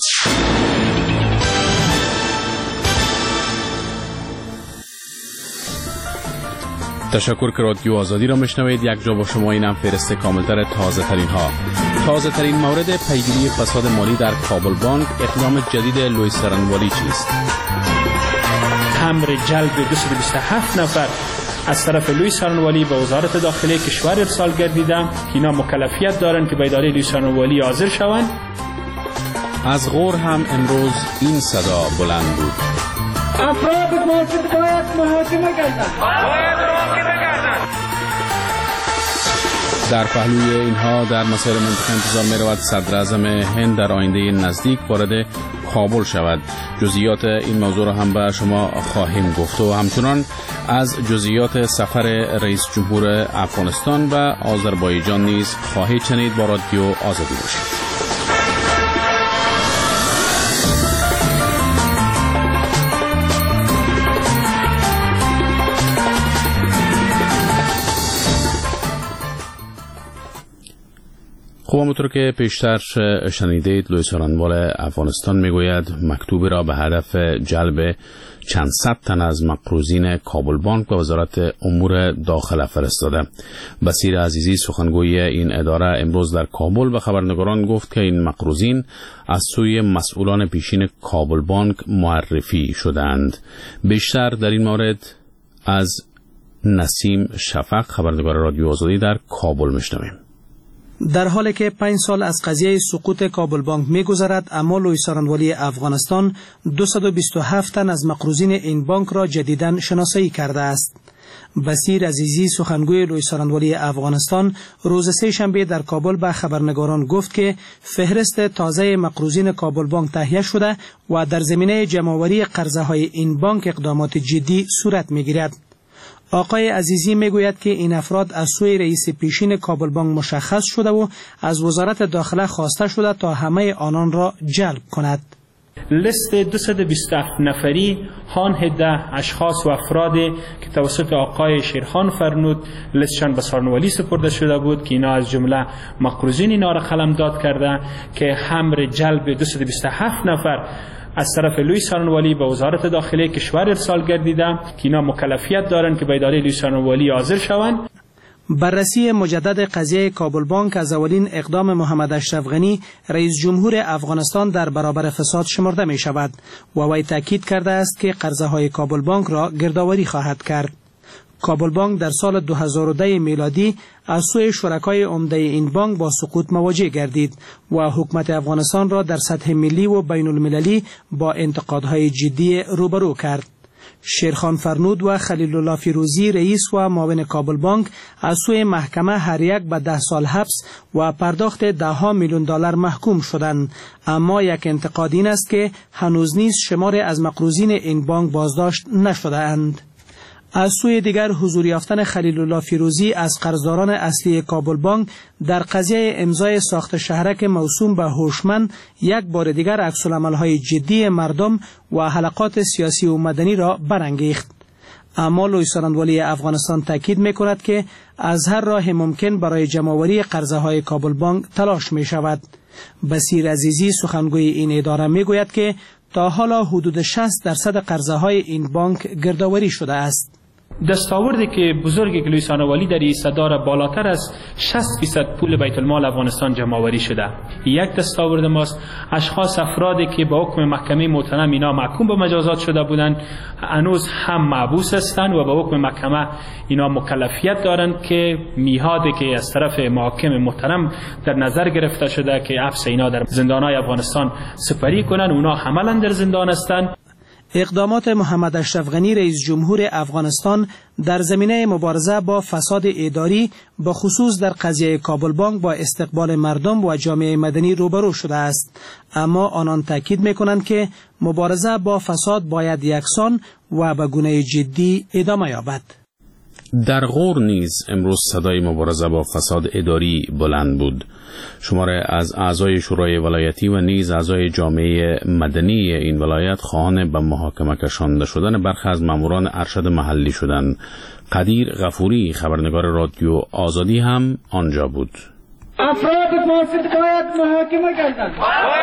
تشکر که رادیو آزادی را میشنوید. یک جا با شما اینم فهرست کاملتر تازه ترین ها. تازه ترین مورد پیگیری فساد مالی در کابل بانک، اقدام جدید لوئیس سرنوالی چیست؟ امر جلب 227 نفر از طرف لوئیس سرنوالی به وزارت داخلی کشور ارسال گردیده که اینا مکلفیت دارند که به اداره لوئیس سرنوالی حاضر شوند. از غور هم امروز این صدا بلند بود. افراد موجود باید محاکمه گردند. در پهلوی اینها در مسائل منطقه انتظار می رود صدر اعظم هند در آینده نزدیک وارد کابل شود. جزئیات این موضوع را هم به شما خواهیم گفت و همچنان از جزئیات سفر رئیس جمهور افغانستان و آذربایجان نیز خواهید شنید. با رادیو آزادی باشید. خب همونطور که پیشتر شنیدید، لوئیس سرنوال افغانستان میگوید مکتوبی را به هدف جلب چند صد تن از مقروضین کابل بانک به وزارت امور داخله فرستاده. بصیر عزیزی سخنگوی این اداره امروز در کابل به خبرنگاران گفت که این مقروضین از سوی مسئولان پیشین کابل بانک معرفی شدند. بیشتر در این مورد از نسیم شفق، خبرنگار رادیو آزادی در کابل میشنویم. در حالی که 5 سال از قضیه سقوط کابل بانک می‌گذرد، اما لوئیس سرنوالی افغانستان 227 تن از مقروضین این بانک را جدیداً شناسایی کرده است. بصیر عزیزی سخنگوی لوئیس سرنوالی افغانستان روز سه شنبه در کابل به خبرنگاران گفت که فهرست تازه مقروضین کابل بانک تهیه شده و در زمینه جمع‌آوری قرضه‌های این بانک اقدامات جدی صورت می‌گیرد. آقای عزیزی میگوید که این افراد از سوی رئیس پیشین کابل بانک مشخص شده و از وزارت داخله خواسته شده تا همه آنان را جلب کند. لیست 227 نفری هان 17 اشخاص و افرادی که توسط آقای شیرخان فرنود لیستشان به سرنوالی سپرده شده بود که اینا از جمله مقروضین اینا را قلمداد کرده که امر جلب 227 نفر از طرف لوئیس سرنوالی به وزارت داخلی کشور ارسال گردیده که اینا مکلفیت دارند که به اداره لوئیس سرنوالی حاضر شوند. بررسی مجدد قضیه کابل بانک از اولین اقدام محمد اشرف غنی رئیس جمهور افغانستان در برابر فساد شمرده می شود و وی تاکید کرده است که قرضه های کابل بانک را گردآوری خواهد کرد. کابل بانک در سال 2010 میلادی از سوی شرکای عمده این بانک با سقوط مواجه گردید و حکومت افغانستان را در سطح ملی و بین المللی با انتقادهای جدی روبرو کرد. شیرخان فرنود و خلیل الله فیروزی رئیس و معاون کابل بانک از سوی محکمه هر یک به 10 سال حبس و پرداخت $10 میلیون محکوم شدند، اما یک انتقاد این است که هنوز نیز شمار از مقروضین این بانک بازداشت نشده اند. از سوی دیگر حضور یافتن خلیل الله فیروزی از قرضداران اصلی کابل بانک در قضیه امضای ساخت شهرک موسوم به هوشمند یک بار دیگر عکس‌العمل‌های جدی مردم و حلقات سیاسی و مدنی را برانگیخت. اما لوی سرندولی افغانستان تاکید می‌کند که از هر راه ممکن برای جمع‌آوری قرضه‌های کابل بانک تلاش می‌شود. بصیر عزیزی سخنگوی این اداره می‌گوید که تا حالا حدود 60% قرضه‌های این بانک گردآوری شده است. دستاوردی که بزرگی که لوی سانوالی در این صداره بالاتر از 60% پول بیت المال افغانستان جمع آوری شده. یک دستاورد ماست. اشخاص افرادی که با حکم محکمه محترم اینا محکوم به مجازات شده بودند هنوز هم محبوس هستند و با حکم محکمه اینا مکلفیت دارند که میهادی که از طرف محاکم محترم در نظر گرفته شده که حبس اینا در زندانهای افغانستان سپری کنند، اونا عملا در زندان هستند. اقدامات محمد اشرف غنی رئیس جمهور افغانستان در زمینه مبارزه با فساد اداری به خصوص در قضیه کابل بانک با استقبال مردم و جامعه مدنی روبرو شده است، اما آنان تاکید می‌کنند که مبارزه با فساد باید یکسان و به گونه جدی ادامه یابد. در غور نیز امروز صدای مبارزه با فساد اداری بلند بود. شماره از اعضای شورای ولایتی و نیز اعضای جامعه مدنی این ولایت خواهان به محاکمه کشانده شدن برخی از ماموران ارشد محلی شدند. قدیر غفوری خبرنگار رادیو آزادی هم آنجا بود. افراد فاسد باید محاکمه کردند.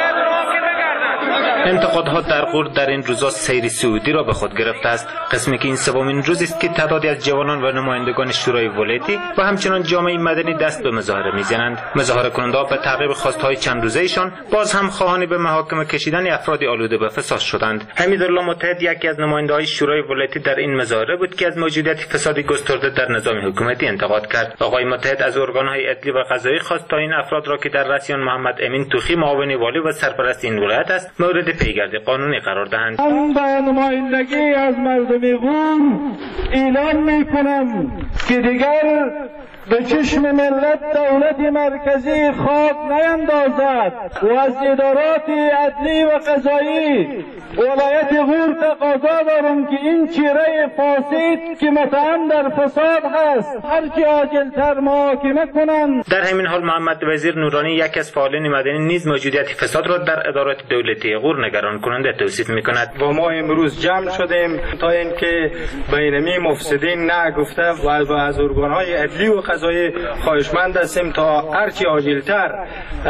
انتقادها در غور در این روزا سیر سعودی را به خود گرفته است. قسمی که این سومین روز است که تعدادی از جوانان و نمایندگان شورای ولایتی و همچنان جامعه مدنی دست به مظاهره می‌زنند. مظاهره کننده‌ها به تعقیب خواست‌های چند روزه‌ایشان باز هم خواهان به محاکمه کشیدن افرادی آلوده به فساد شدند. حمیدالله متحد یکی از نماینده‌های شورای ولایتی در این مظاهره بود که از موجودیت فسادی گسترده در نظام حکومتی انتقاد کرد. آقای متحد از ارگان‌های عدلی و قضایی خواست تا این افراد را که در رأسیان محمد امین توخی معاون والی و سرپرست این ولایت است مورد پیگرد قانونی قرار دهند. من به نمایندگی از مردم قم اعلام میکنم که دیگر به چشم ملت دولت مرکزی خاک نیندازد و از ادارات عدلی و قضایی ولایت غور تقاضا دارم که این چهره فاسد که متهم در فساد هست هرچی عاجلتر محاکمه کنند. در همین حال محمد وزیر نورانی یکی از فعالین مدنی نیز موجودیت فساد را در ادارات دولتی غور نگران کننده توصیف میکند. و ما امروز جمع شدیم تا اینکه بینمی مفسدین نگفته و از ارگان‌های عدلی و قضایی خواهشمند هستیم تا هرچی عاجلتر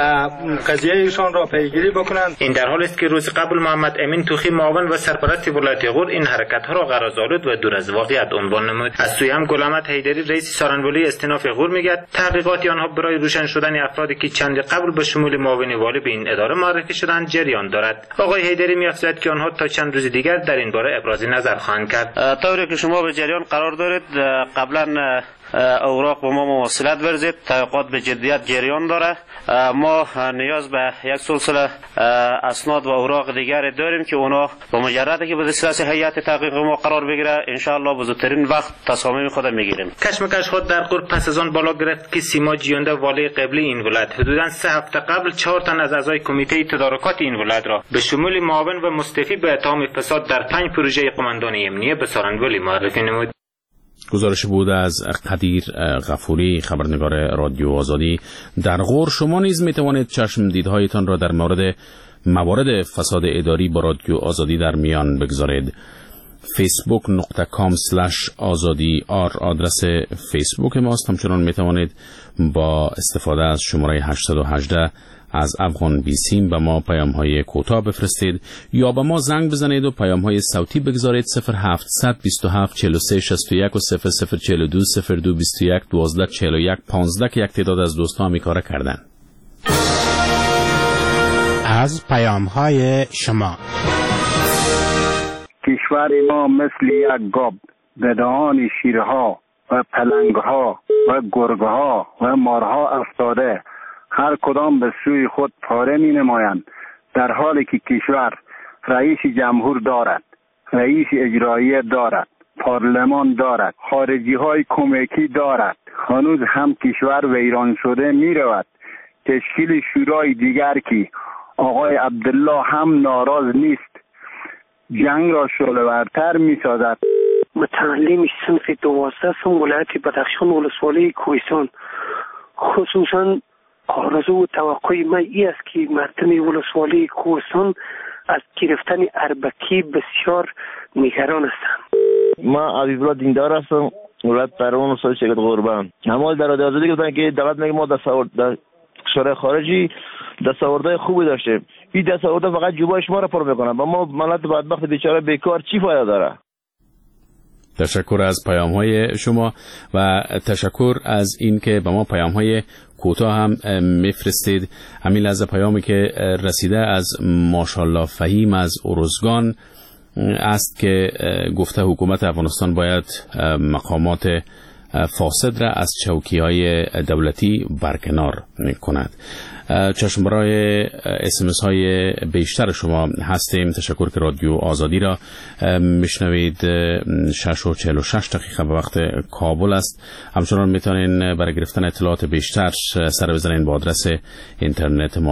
قضیهشان را پیگیری بکنند. این در حالی است که روز قبل محمد امین توخی معاون و سرپرست ولایت غور این حرکت‌ها را غرض‌آلود و دور از واقعیت عنوان نمود. از سوی هم گل احمد حیدری رئیس سارنولی استیناف غور میگوید تحقیقات آنها برای روشن شدن افرادی که چند قبل به شمول معاون والی به این اداره معرفی شدند جریان دارد. آقای حیدری می‌افزاید که آنها تا چند روز دیگر در این باره ابراز نظر خواهند کرد. طوری که شما به جریان قرار دارید قبلا اوراق با ما مواصلت ورزید، تحقیقات به جدیت جریان داره. ما نیاز به یک سلسله اسناد و اوراق دیگر داریم که اونا با مجرد که به دسترس هیئت تحقیق ما قرار بگیره ان شاء الله به زودترین وقت تصامیم خود میگیریم. کشمکش خود در غور پس از آن بالا گرفت که سیما جیانده والی قبلی این ولایت حدوداً 3 هفته قبل 4 تن از اعضای کمیته تدارکات این ولایت را به شمول معاون و مستفی به اتهام فساد در 5 پروژه قماندانی امنیه به سارنولی معرفی نمود. گزارش بود از قدیر غفوری خبرنگار رادیو آزادی در غور. شما نیز می توانید چشم دیدهایتان را در موارد فساد اداری با رادیو آزادی در میان بگذارید. facebook.com/azadi آدرس فیسبوک ماست. همچنان می توانید با استفاده از شماره 818 از افغان بیسیم به ما پیام های کوتاه بفرستید یا به ما زنگ بزنید و پیام های صوتی بگذارید 0700 27 43 61 و 0042 02 21 12 41 15 که یک تعداد از دوستان می کار کردن. از پیام های شما. کشور ما مثل یک گاو به دهان شیرها و پلنگها و گرگها و مارها افتاده هر کدام به سوی خود پاره می نمایند، در حالی که کشور رئیس جمهور دارد، رئیس اجرایی دارد، پارلمان دارد، خارجی های کمکی دارد، هنوز هم کشور ویران شده می رود. تشکیل شورای دیگر که آقای عبدالله هم ناراض نیست، جنگ را شعله‌ورتر می سازد. متعلم صنف 12 ولایت بدخشان ولسوالی کوهستان، خصوصا آرزو و توقع من این است که مردم ولسوالی کوهستان از گرفتن اربکی بسیار نگران هستند. ما عبیدالله دیندار هستم، ولایت پروان استاد شگفت قربان. همال در رادیو آزادی گفتن که دولت میگه ما در شورای خارجی دستاوردهای خوبی داشتیم، این دستاوردها فقط جوبای شما را پر میکنن و ما ملت بدبخت بیچاره بیکار چی فایده داره؟ تشکر از پیام‌های شما و تشکر از این که به ما پیام‌های کوتاه هم میفرستید. همین لحظه پیامی که رسیده از ماشاءالله فهیم از ارزگان است که گفته حکومت افغانستان باید مقامات فاسد را از چوکی‌های دولتی برکنار کند. چشم برای SMS های بیشتر شما هستیم. تشکر که رادیو آزادی را میشنوید. 6:46 به وقت کابل است. همچنان میتونین برای گرفتن اطلاعات بیشتر سر بزنین با آدرس اینترنت ما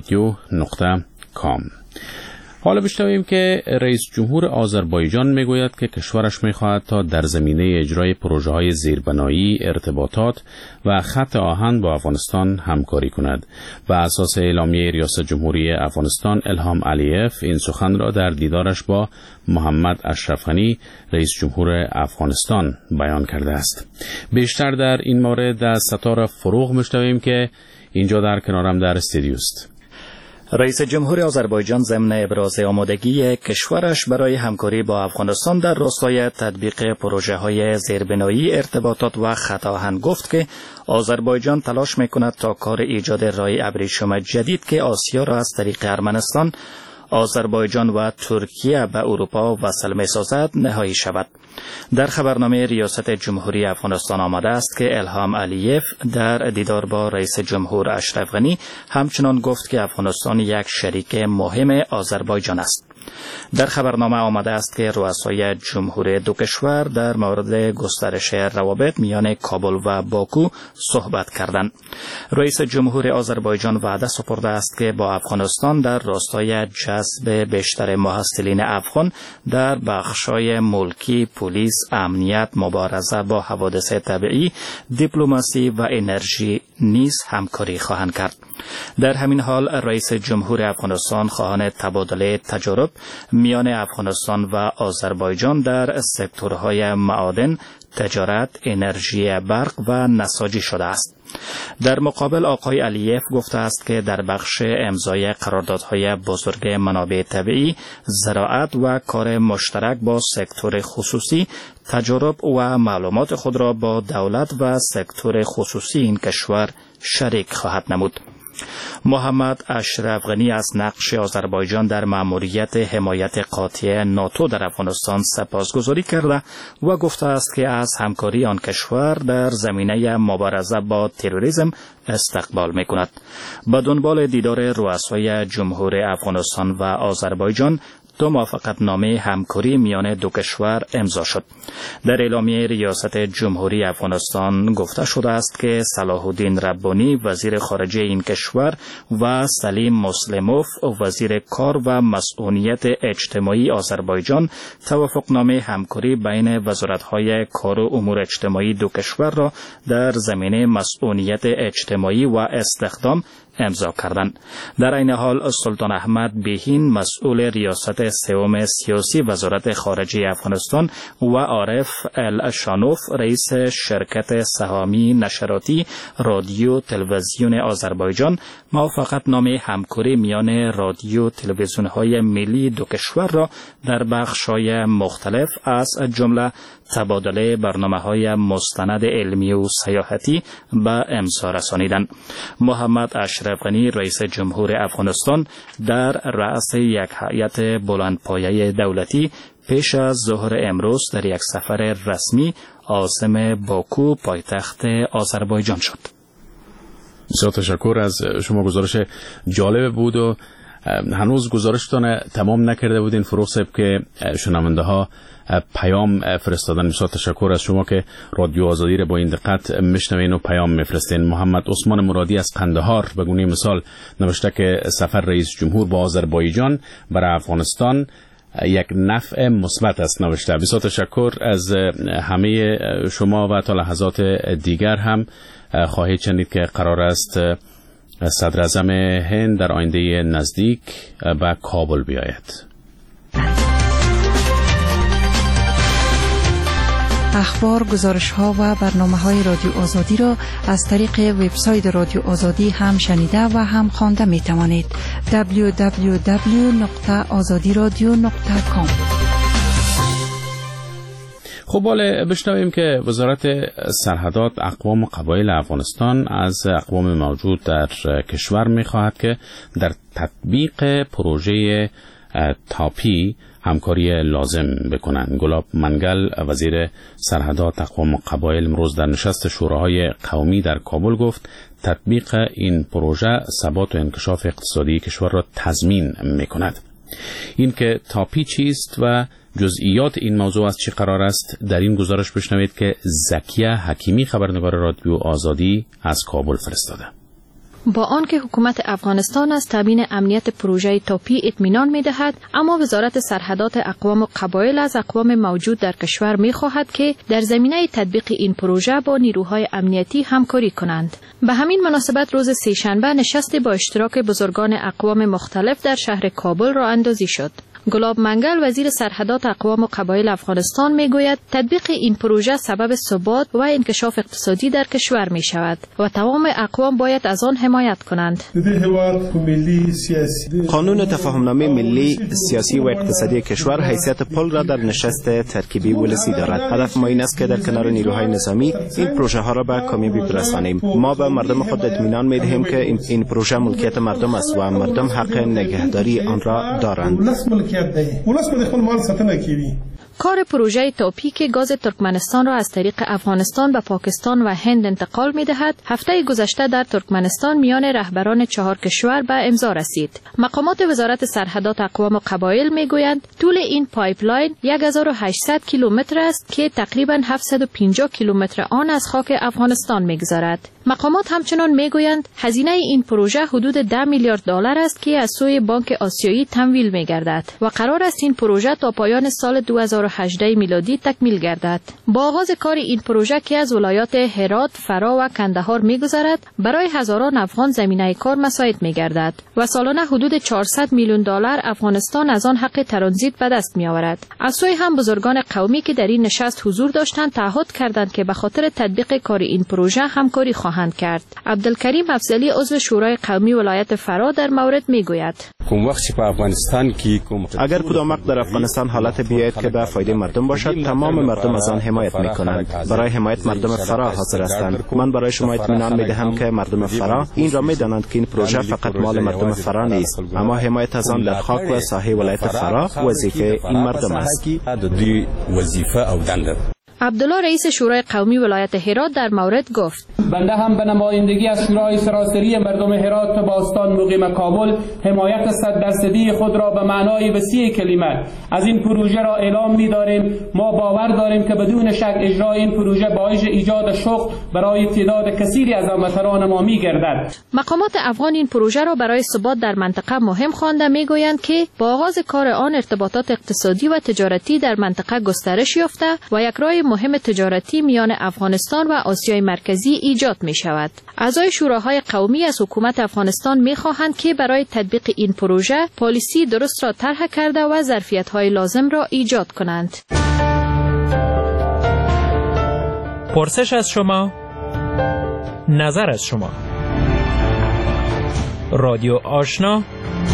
azadi.com. حالا بشنویم که رئیس جمهور آذربایجان میگوید که کشورش میخواهد تا در زمینه اجرای پروژه های زیربنایی، ارتباطات و خط آهن با افغانستان همکاری کند. بر اساس اعلامیه ریاست جمهوری افغانستان، الهام علیف این سخن را در دیدارش با محمد اشرف غنی رئیس جمهور افغانستان بیان کرده است. بیشتر در این مورد از ستاره فروغ میشنویم که اینجا در کنارم در استودیو است. رئیس جمهور آذربایجان ضمن ابراز آمادگی کشورش برای همکاری با افغانستان در راستای تطبیق پروژه‌های زیربنایی، ارتباطات و خط آهن گفت که آذربایجان تلاش می‌کند تا کار ایجاد راه ابریشم جدید که آسیا را از طریق ارمنستان، آذربایجان و ترکیه به اروپا وصل می‌سازد نهایی شود. در خبرنامه ریاست جمهوری افغانستان آمده است که الهام علیف در دیدار با رئیس جمهور اشرف غنی همچنان گفت که افغانستان یک شریک مهم آذربایجان است. در خبرنامه آمده است که رؤسای جمهور دو کشور در مورد گسترش روابط میان کابل و باکو صحبت کردند. رئیس جمهور آذربایجان وعده سپرده است که با افغانستان در راستای جذب بیشتر محصلین افغان در بخش‌های ملکی، پلیس، امنیت، مبارزه با حوادث طبیعی، دیپلماسی و انرژی نیز همکاری خواهند کرد. در همین حال رئیس جمهور افغانستان خواهان تبادله تجارب میان افغانستان و آذربایجان در سکتورهای معادن، تجارت، انرژی برق و نساجی شده است. در مقابل آقای علیف گفته است که در بخش امضای قراردادهای بزرگ منابع طبیعی، زراعت و کار مشترک با سکتور خصوصی، تجارب و معلومات خود را با دولت و سکتور خصوصی این کشور شریک خواهد نمود. محمد اشرف غنی از نقش آذربایجان در مأموریت حمایت قاطع ناتو در افغانستان سپاسگزاری کرده و گفته است که از همکاری آن کشور در زمینه مبارزه با تروریسم استقبال می‌کند. به دنبال دیدار رؤسای جمهور افغانستان و آذربایجان دو موافقتنامه همکاری میان دو کشور امضا شد. در اعلامیه ریاست جمهوری افغانستان گفته شده است که صلاح الدین ربانی وزیر خارجه این کشور و سلیم مسلموف وزیر کار و مسئولیت اجتماعی آذربایجان توافقنامه همکاری بین وزارت‌های کار و امور اجتماعی دو کشور را در زمینه مسئولیت اجتماعی و استخدام امضا کردند. در این حال سلطان احمد بیهین مسئول ریاست سوم سیاسی وزارت خارجه افغانستان و عارف الشانوف رئیس شرکت سهامی نشراتی رادیو تلویزیون آذربایجان موافقتنامه همکاری میان رادیو تلویزیون‌های ملی دو کشور را در بخش‌های مختلف از جمله تبادله برنامه‌های مستند علمی و سیاحتی به امضا رسانیدند. محمد اشرف غنی رئیس جمهور افغانستان در رأس یک هیئت بلندپایه دولتی پیش از ظهر امروز در یک سفر رسمی عاصمه باکو پایتخت آذربایجان شد. بسیار تشکر از شما، گزارش جالب بود و هنوز گزارشتان تمام نکرده بودین فروغ صاحب که شنونده ها پیام فرستادن. بسیار تشکر از شما که رادیو آزادی را با این دقت میشنوین و پیام میفرستین. محمد عثمان مرادی از قندهار به گونه مثال نوشته که سفر رئیس جمهور با آذربایجان برای افغانستان یک نفع مثبت است نوشته. بسیار تشکر از همه شما و تا لحظات دیگر هم خواهید شنید که قرار است صدر اعظم هند در آینده نزدیک به کابل بیاید. اخبار، گزارش‌ها و برنامه‌های رادیو آزادی را از طریق وبسایت رادیو آزادی هم شنیده و هم خوانده می‌توانید. www.azadiradio.com. خب باله بشنویم که وزارت سرحدات اقوام و قبایل افغانستان از اقوام موجود در کشور می‌خواهد که در تطبیق پروژه تاپی همکاری لازم بکنند. گلاب منگل وزیر سرحدات اقوام و قبایل امروز در نشست شوراهای قومی در کابل گفت تطبیق این پروژه ثبات و انکشاف اقتصادی کشور را تضمین می‌کند. این که تاپی چیست و جزئیات این موضوع از چی قرار است در این گزارش بشنوید که زکیه حکیمی خبرنگار رادیو آزادی از کابل فرستاده. با آنکه حکومت افغانستان از تامین امنیت پروژه تاپی اطمینان می‌دهد، اما وزارت سرحدات اقوام و قبایل از اقوام موجود در کشور می‌خواهد که در زمینه تطبیق این پروژه با نیروهای امنیتی همکاری کنند. به همین مناسبت روز سه‌شنبه نشستی با اشتراک بزرگان اقوام مختلف در شهر کابل راه اندازی شد. گلاب منگل وزیر سرحدات اقوام و قبایل افغانستان میگوید تطبیق این پروژه سبب ثبات و انکشاف اقتصادی در کشور می شود و تمام اقوام باید از آن حمایت کنند. قانون تفاهمنامه ملی سیاسی و اقتصادی کشور حیثیت پل را در نشست ترکیبی ولسی دارد. هدف ما این است که در کنار نیروهای نظامی این پروژه ها را به کامیابی برسانیم. ما به مردم خود اطمینان می دهیم که این پروژه ملکیت مردم است و مردم حق نگهداری آن را دارند. کار پروژه تاپی که گاز ترکمنستان را از طریق افغانستان به پاکستان و هند انتقال می دهد، هفته گذشته در ترکمنستان میان رهبران 4 کشور به امضا رسید. مقامات وزارت سرحدات اقوام و قبایل می گویند طول این پایپلاین 1800 کیلومتر است که تقریبا 750 کیلومتر آن از خاک افغانستان می گذرد. مقامات همچنان می گویند هزینه این پروژه حدود 10 میلیارد دلار است که از سوی بانک آسیایی تمویل می گردد و قرار است این پروژه تا پایان سال 2018 میلادی تکمیل گردد. با آغاز کار این پروژه که از ولایات هرات، فرا و کندهار می‌گذرد، برای هزاران افغان زمینه کار مساعد می‌گردد و سالانه حدود 400 میلیون دلار افغانستان از آن حق ترانزیت به دست می‌آورد. از سوی هم بزرگان قومی که در این نشست حضور داشتند تعهد کردند که به خاطر تطبیق کار این پروژه همکاری خواهند کرد. عبدالکریم افضلی عضو شورای قومی ولایت فرا در مورد می‌گوید: اگر کدام وقت در افغانستان حالت بیاید که به فایده مردم باشد، تمام مردم از آن حمایت می‌کنند. برای حمایت مردم فرا حاضر هستند. من برای شما اطمینان می‌دهم که مردم فرا این را می‌دانند که این پروژه فقط مال مردم فرا نیست، اما حمایت از آن در خاک و ساحه ولایت فرا وظیفه این مردم است. عبدالله رئیس شورای قومی ولایت هرات در مورد گفت: بنده هم به نمایندگی از شورای سراسری مردم هرات باستان مقیم کابل حمایت 100% خود را به معنای وسیع کلمه از این پروژه را اعلام می‌داریم. ما باور داریم که بدون شک اجرای این پروژه باعث ایجاد شغل برای تعداد کثیری از هموطنان ما می‌گردد. مقامات افغان این پروژه را برای ثبات در منطقه مهم خوانده می‌گویند که با آغاز کار آن ارتباطات اقتصادی و تجارتی در منطقه گسترش یافته و یک راه مهم تجارتی میان افغانستان و آسیای مرکزی ایجاد می شود. اعضای شوراهای قومی از حکومت افغانستان می خواهند که برای تطبیق این پروژه پالیسی درست را طرح کرده و ظرفیت‌های لازم را ایجاد کنند. پرسش از شما، نظر از شما. رادیو آشنا،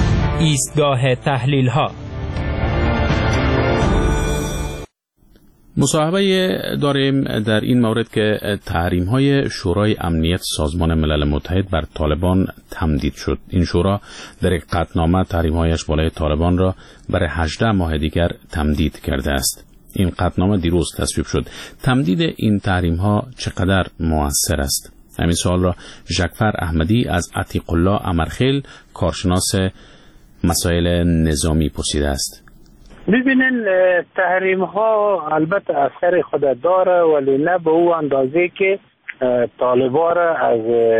ایستگاه تحلیل ها. مصاحبه داریم در این مورد که تحریم‌های شورای امنیت سازمان ملل متحد بر طالبان تمدید شد. این شورا در یک قطعنامه تحریم‌هایش بالای طالبان را برای 18 ماه دیگر تمدید کرده است. این قطعنامه دیروز تصویب شد. تمدید این تحریم‌ها چقدر مؤثر است؟ همین سوال را ژکفر احمدی از عتیق الله امرخیل کارشناس مسائل نظامی پرسیده است. ببینن تحریم ها البته اثر خود داره ولی نه به او اندازه که طالبا را از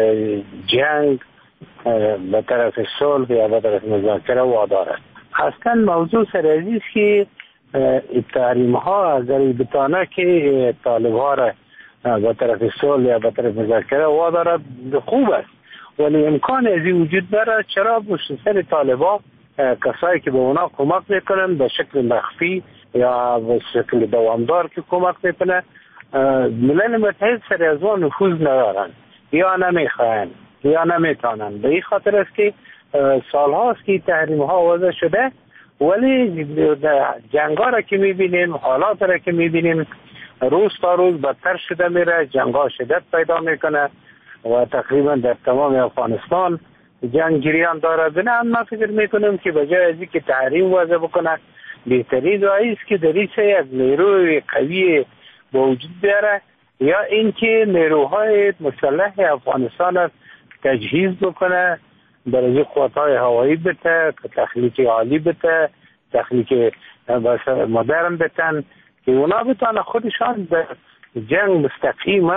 جنگ به طرف صلح یا به طرف مذاکره وادارد. اصلا موضوع سرازی است که تحریم ها اگر بتانه که طالبا را به طرف صلح یا به طرف مذاکره وادارد خوب است، ولی امکان ازی وجود داره. چرا پشت سر طالبا کسایی که به اونا کمک میکنن به شکل مخفی یا به شکل دوامدار که کمک میکنه، ملل متحد سر از اون نفوذ ندارن یا نمیخواین یا نمیتونن. به این خاطر است که سالهاست که تحریم ها وضع شده، ولی جنگا را که میبینیم، حالات را که میبینیم روز تا روز بدتر شده میره، جنگا شدت پیدا میکنه و تقریبا در تمام افغانستان جنگ جریان داره. بنابراین ما فکر میکنم که بجای ازی که تحریم وضع بکنه، بهترین راه است که در این یک نیروی قوی به وجود بیاره یا اینکه نیروهای مسلح افغانستان را تجهیز بکنه، برای قوت‌های هوایی بده، تخلیق عالی بده، تخلیق مدرن بتن که اونا بتونه خودشان به جنگ مستقیما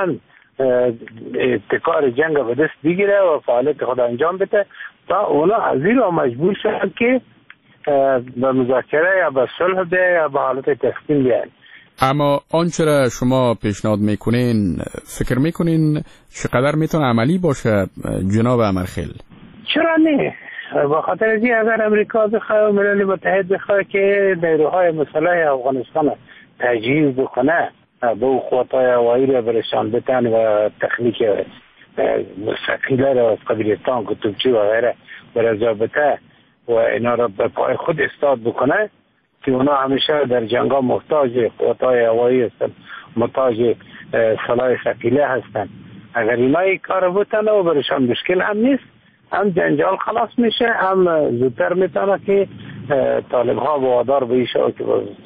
ابتکار جنگ به دست بگیره و فعالیت خود انجام بده تا اونا از این را مجبور شدن که به مذاکره یا به صلح ده یا به حالت تسکین بیاین. اما آنچه را شما پیشنهاد میکنین فکر میکنین چقدر میتونه عملی باشه جناب امرخیل؟ چرا نه؟ با خاطر اینکه اگر امریکا بخواه و ملل متحد بخواه که نیروهای مسلح افغانستان تجهیز بکنه، به او قوت‌های هوایی را برشان بتن و تخلیق مستقیله را از قبیل تانک و توپچی و غیره برجا بته و اینا را به پای خود استاد بکنه که اونا همیشه در جنگا محتاج قوت‌های هوایی هستن، محتاج سلاح ثقیله هستن. اگر اینا این کار بتن و برشان مشکل هم نیست، هم جنجال خلاص میشه، هم زودتر میتونه که طالب ها وادار به این شود که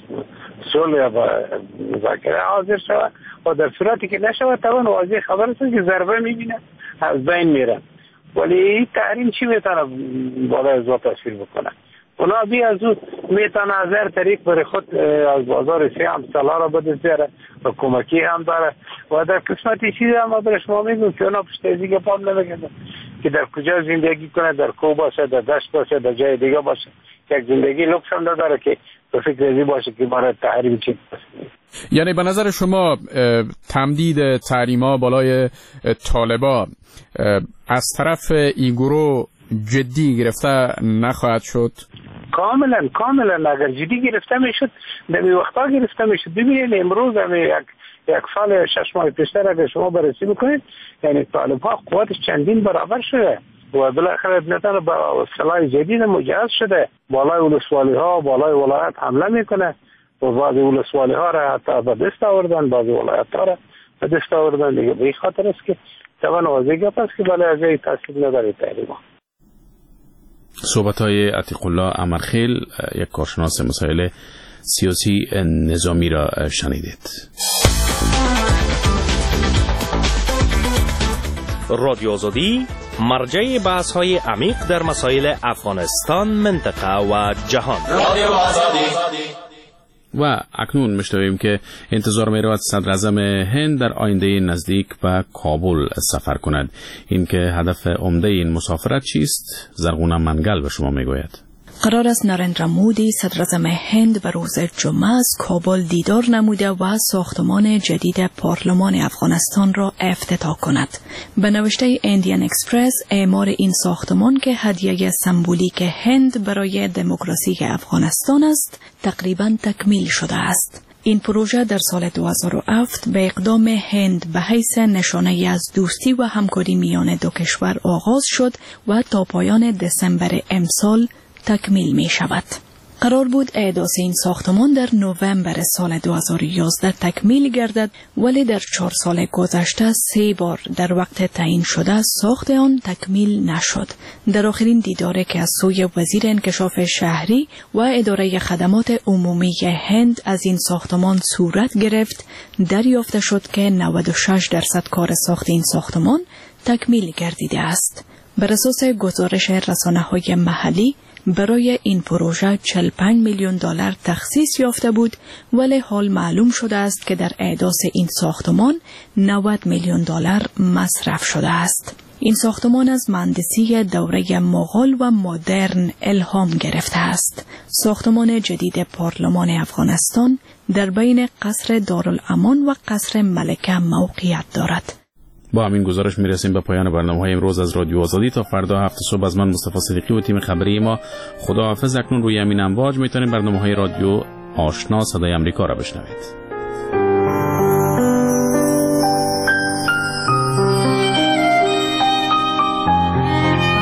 صلح یا مذاکره حاضر شود و در صورتی که نشود طبعا واضح خبر است که ضربه میبینه از بین میره. ولی این تحریم چی میتونه بالای از تصویر بکنه؟ اونا بی از اون میتونه از هر طریق برای خود از بازار سیام سلا را بده زیره و کمکی هم داره و در قسمتی چیزی هم برای شما میگم که اونا پشت ازی گپام نمیگنده که در کجا زندگی کنه، در کو باشه، در دشت باشه، در جای دیگه باشه، یک زندگی لکس هم نداره که به فکر ازی باشه که برای تحریم چی باشه. یعنی به نظر شما تمدید تحریما بالای طالبا از طرف این گروه جدی گرفته نخواهد شد؟ کاملا اگر جدی گرفته میشد در این وقتا گرفته میشد. ببینید امروز یک سال 6 ماه پیشتر اگر شما بررسی بکنید یعنی طالب ها قوتش چندین برابر شده و بالاخره نتانه با سلاح جدید مجهز شده، بالای ولسوالی ها بالای ولایت حمله میکنه و بعضی ولسوالی ها را حتی به دست آوردن، بعضی ولایت ها را به دست آوردن. دیگه به این خاطر است که طبعا واضح گپ است که بالای از این تاثیر نداره تحریم. صحبت‌های عتیق الله امرخیل یک کارشناس مسائل سیاسی نظامی را شنیدید. رادیو آزادی مرجع بحث‌های عمیق در مسائل افغانستان، منطقه و جهان. رادیو آزادی. و اکنون میشنویم که انتظار می‌رود صدراعظم هند در آینده نزدیک به کابل سفر کند. این که هدف عمده این مسافرت چیست؟ زرغونه منگل به شما میگوید. قرار است نریندرا مودی صدراعظم هند به روز جمعه از کابل دیدار نموده و ساختمان جدید پارلمان افغانستان را افتتاح کند. به نوشته ایندین اکسپرس اعمار این ساختمان که هدیه سمبولیک هند برای دموکراسی افغانستان است تقریباً تکمیل شده است. این پروژه در سال 2007 به اقدام هند به حیث نشانه از دوستی و همکاری میان دو کشور آغاز شد و تا پایان دسامبر امسال تکمیل می شود. قرار بود احداث این ساختمان در نوامبر سال 2011 تکمیل گردد، ولی در 4 سال گذشته 3 بار در وقت تعیین شده ساخت آن تکمیل نشد. در آخرین دیداری که از سوی وزیر انکشاف شهری و اداره خدمات عمومی هند از این ساختمان صورت گرفت، دریافته شد که 96% کار ساخت این ساختمان تکمیل گردیده است. بر اساس گزارش رسانه‌های محلی، برای این پروژه 45 میلیون دلار تخصیص یافته بود، ولی حال معلوم شده است که در احداث این ساختمان 90 میلیون دلار مصرف شده است. این ساختمان از مهندسی دوره مغول و مدرن الهام گرفته است. ساختمان جدید پارلمان افغانستان در بین قصر دارالامان و قصر ملکه موقعیت دارد. با همین گزارش میرسیم به پایان برنامه‌های امروز از رادیو آزادی. تا فردا 7 صبح از من مصطفی صدیقی و تیم خبری ما خداحافظ. اکنون روی همین امواج میتونید برنامه‌های رادیو آشنا صدای آمریکا را بشنوید.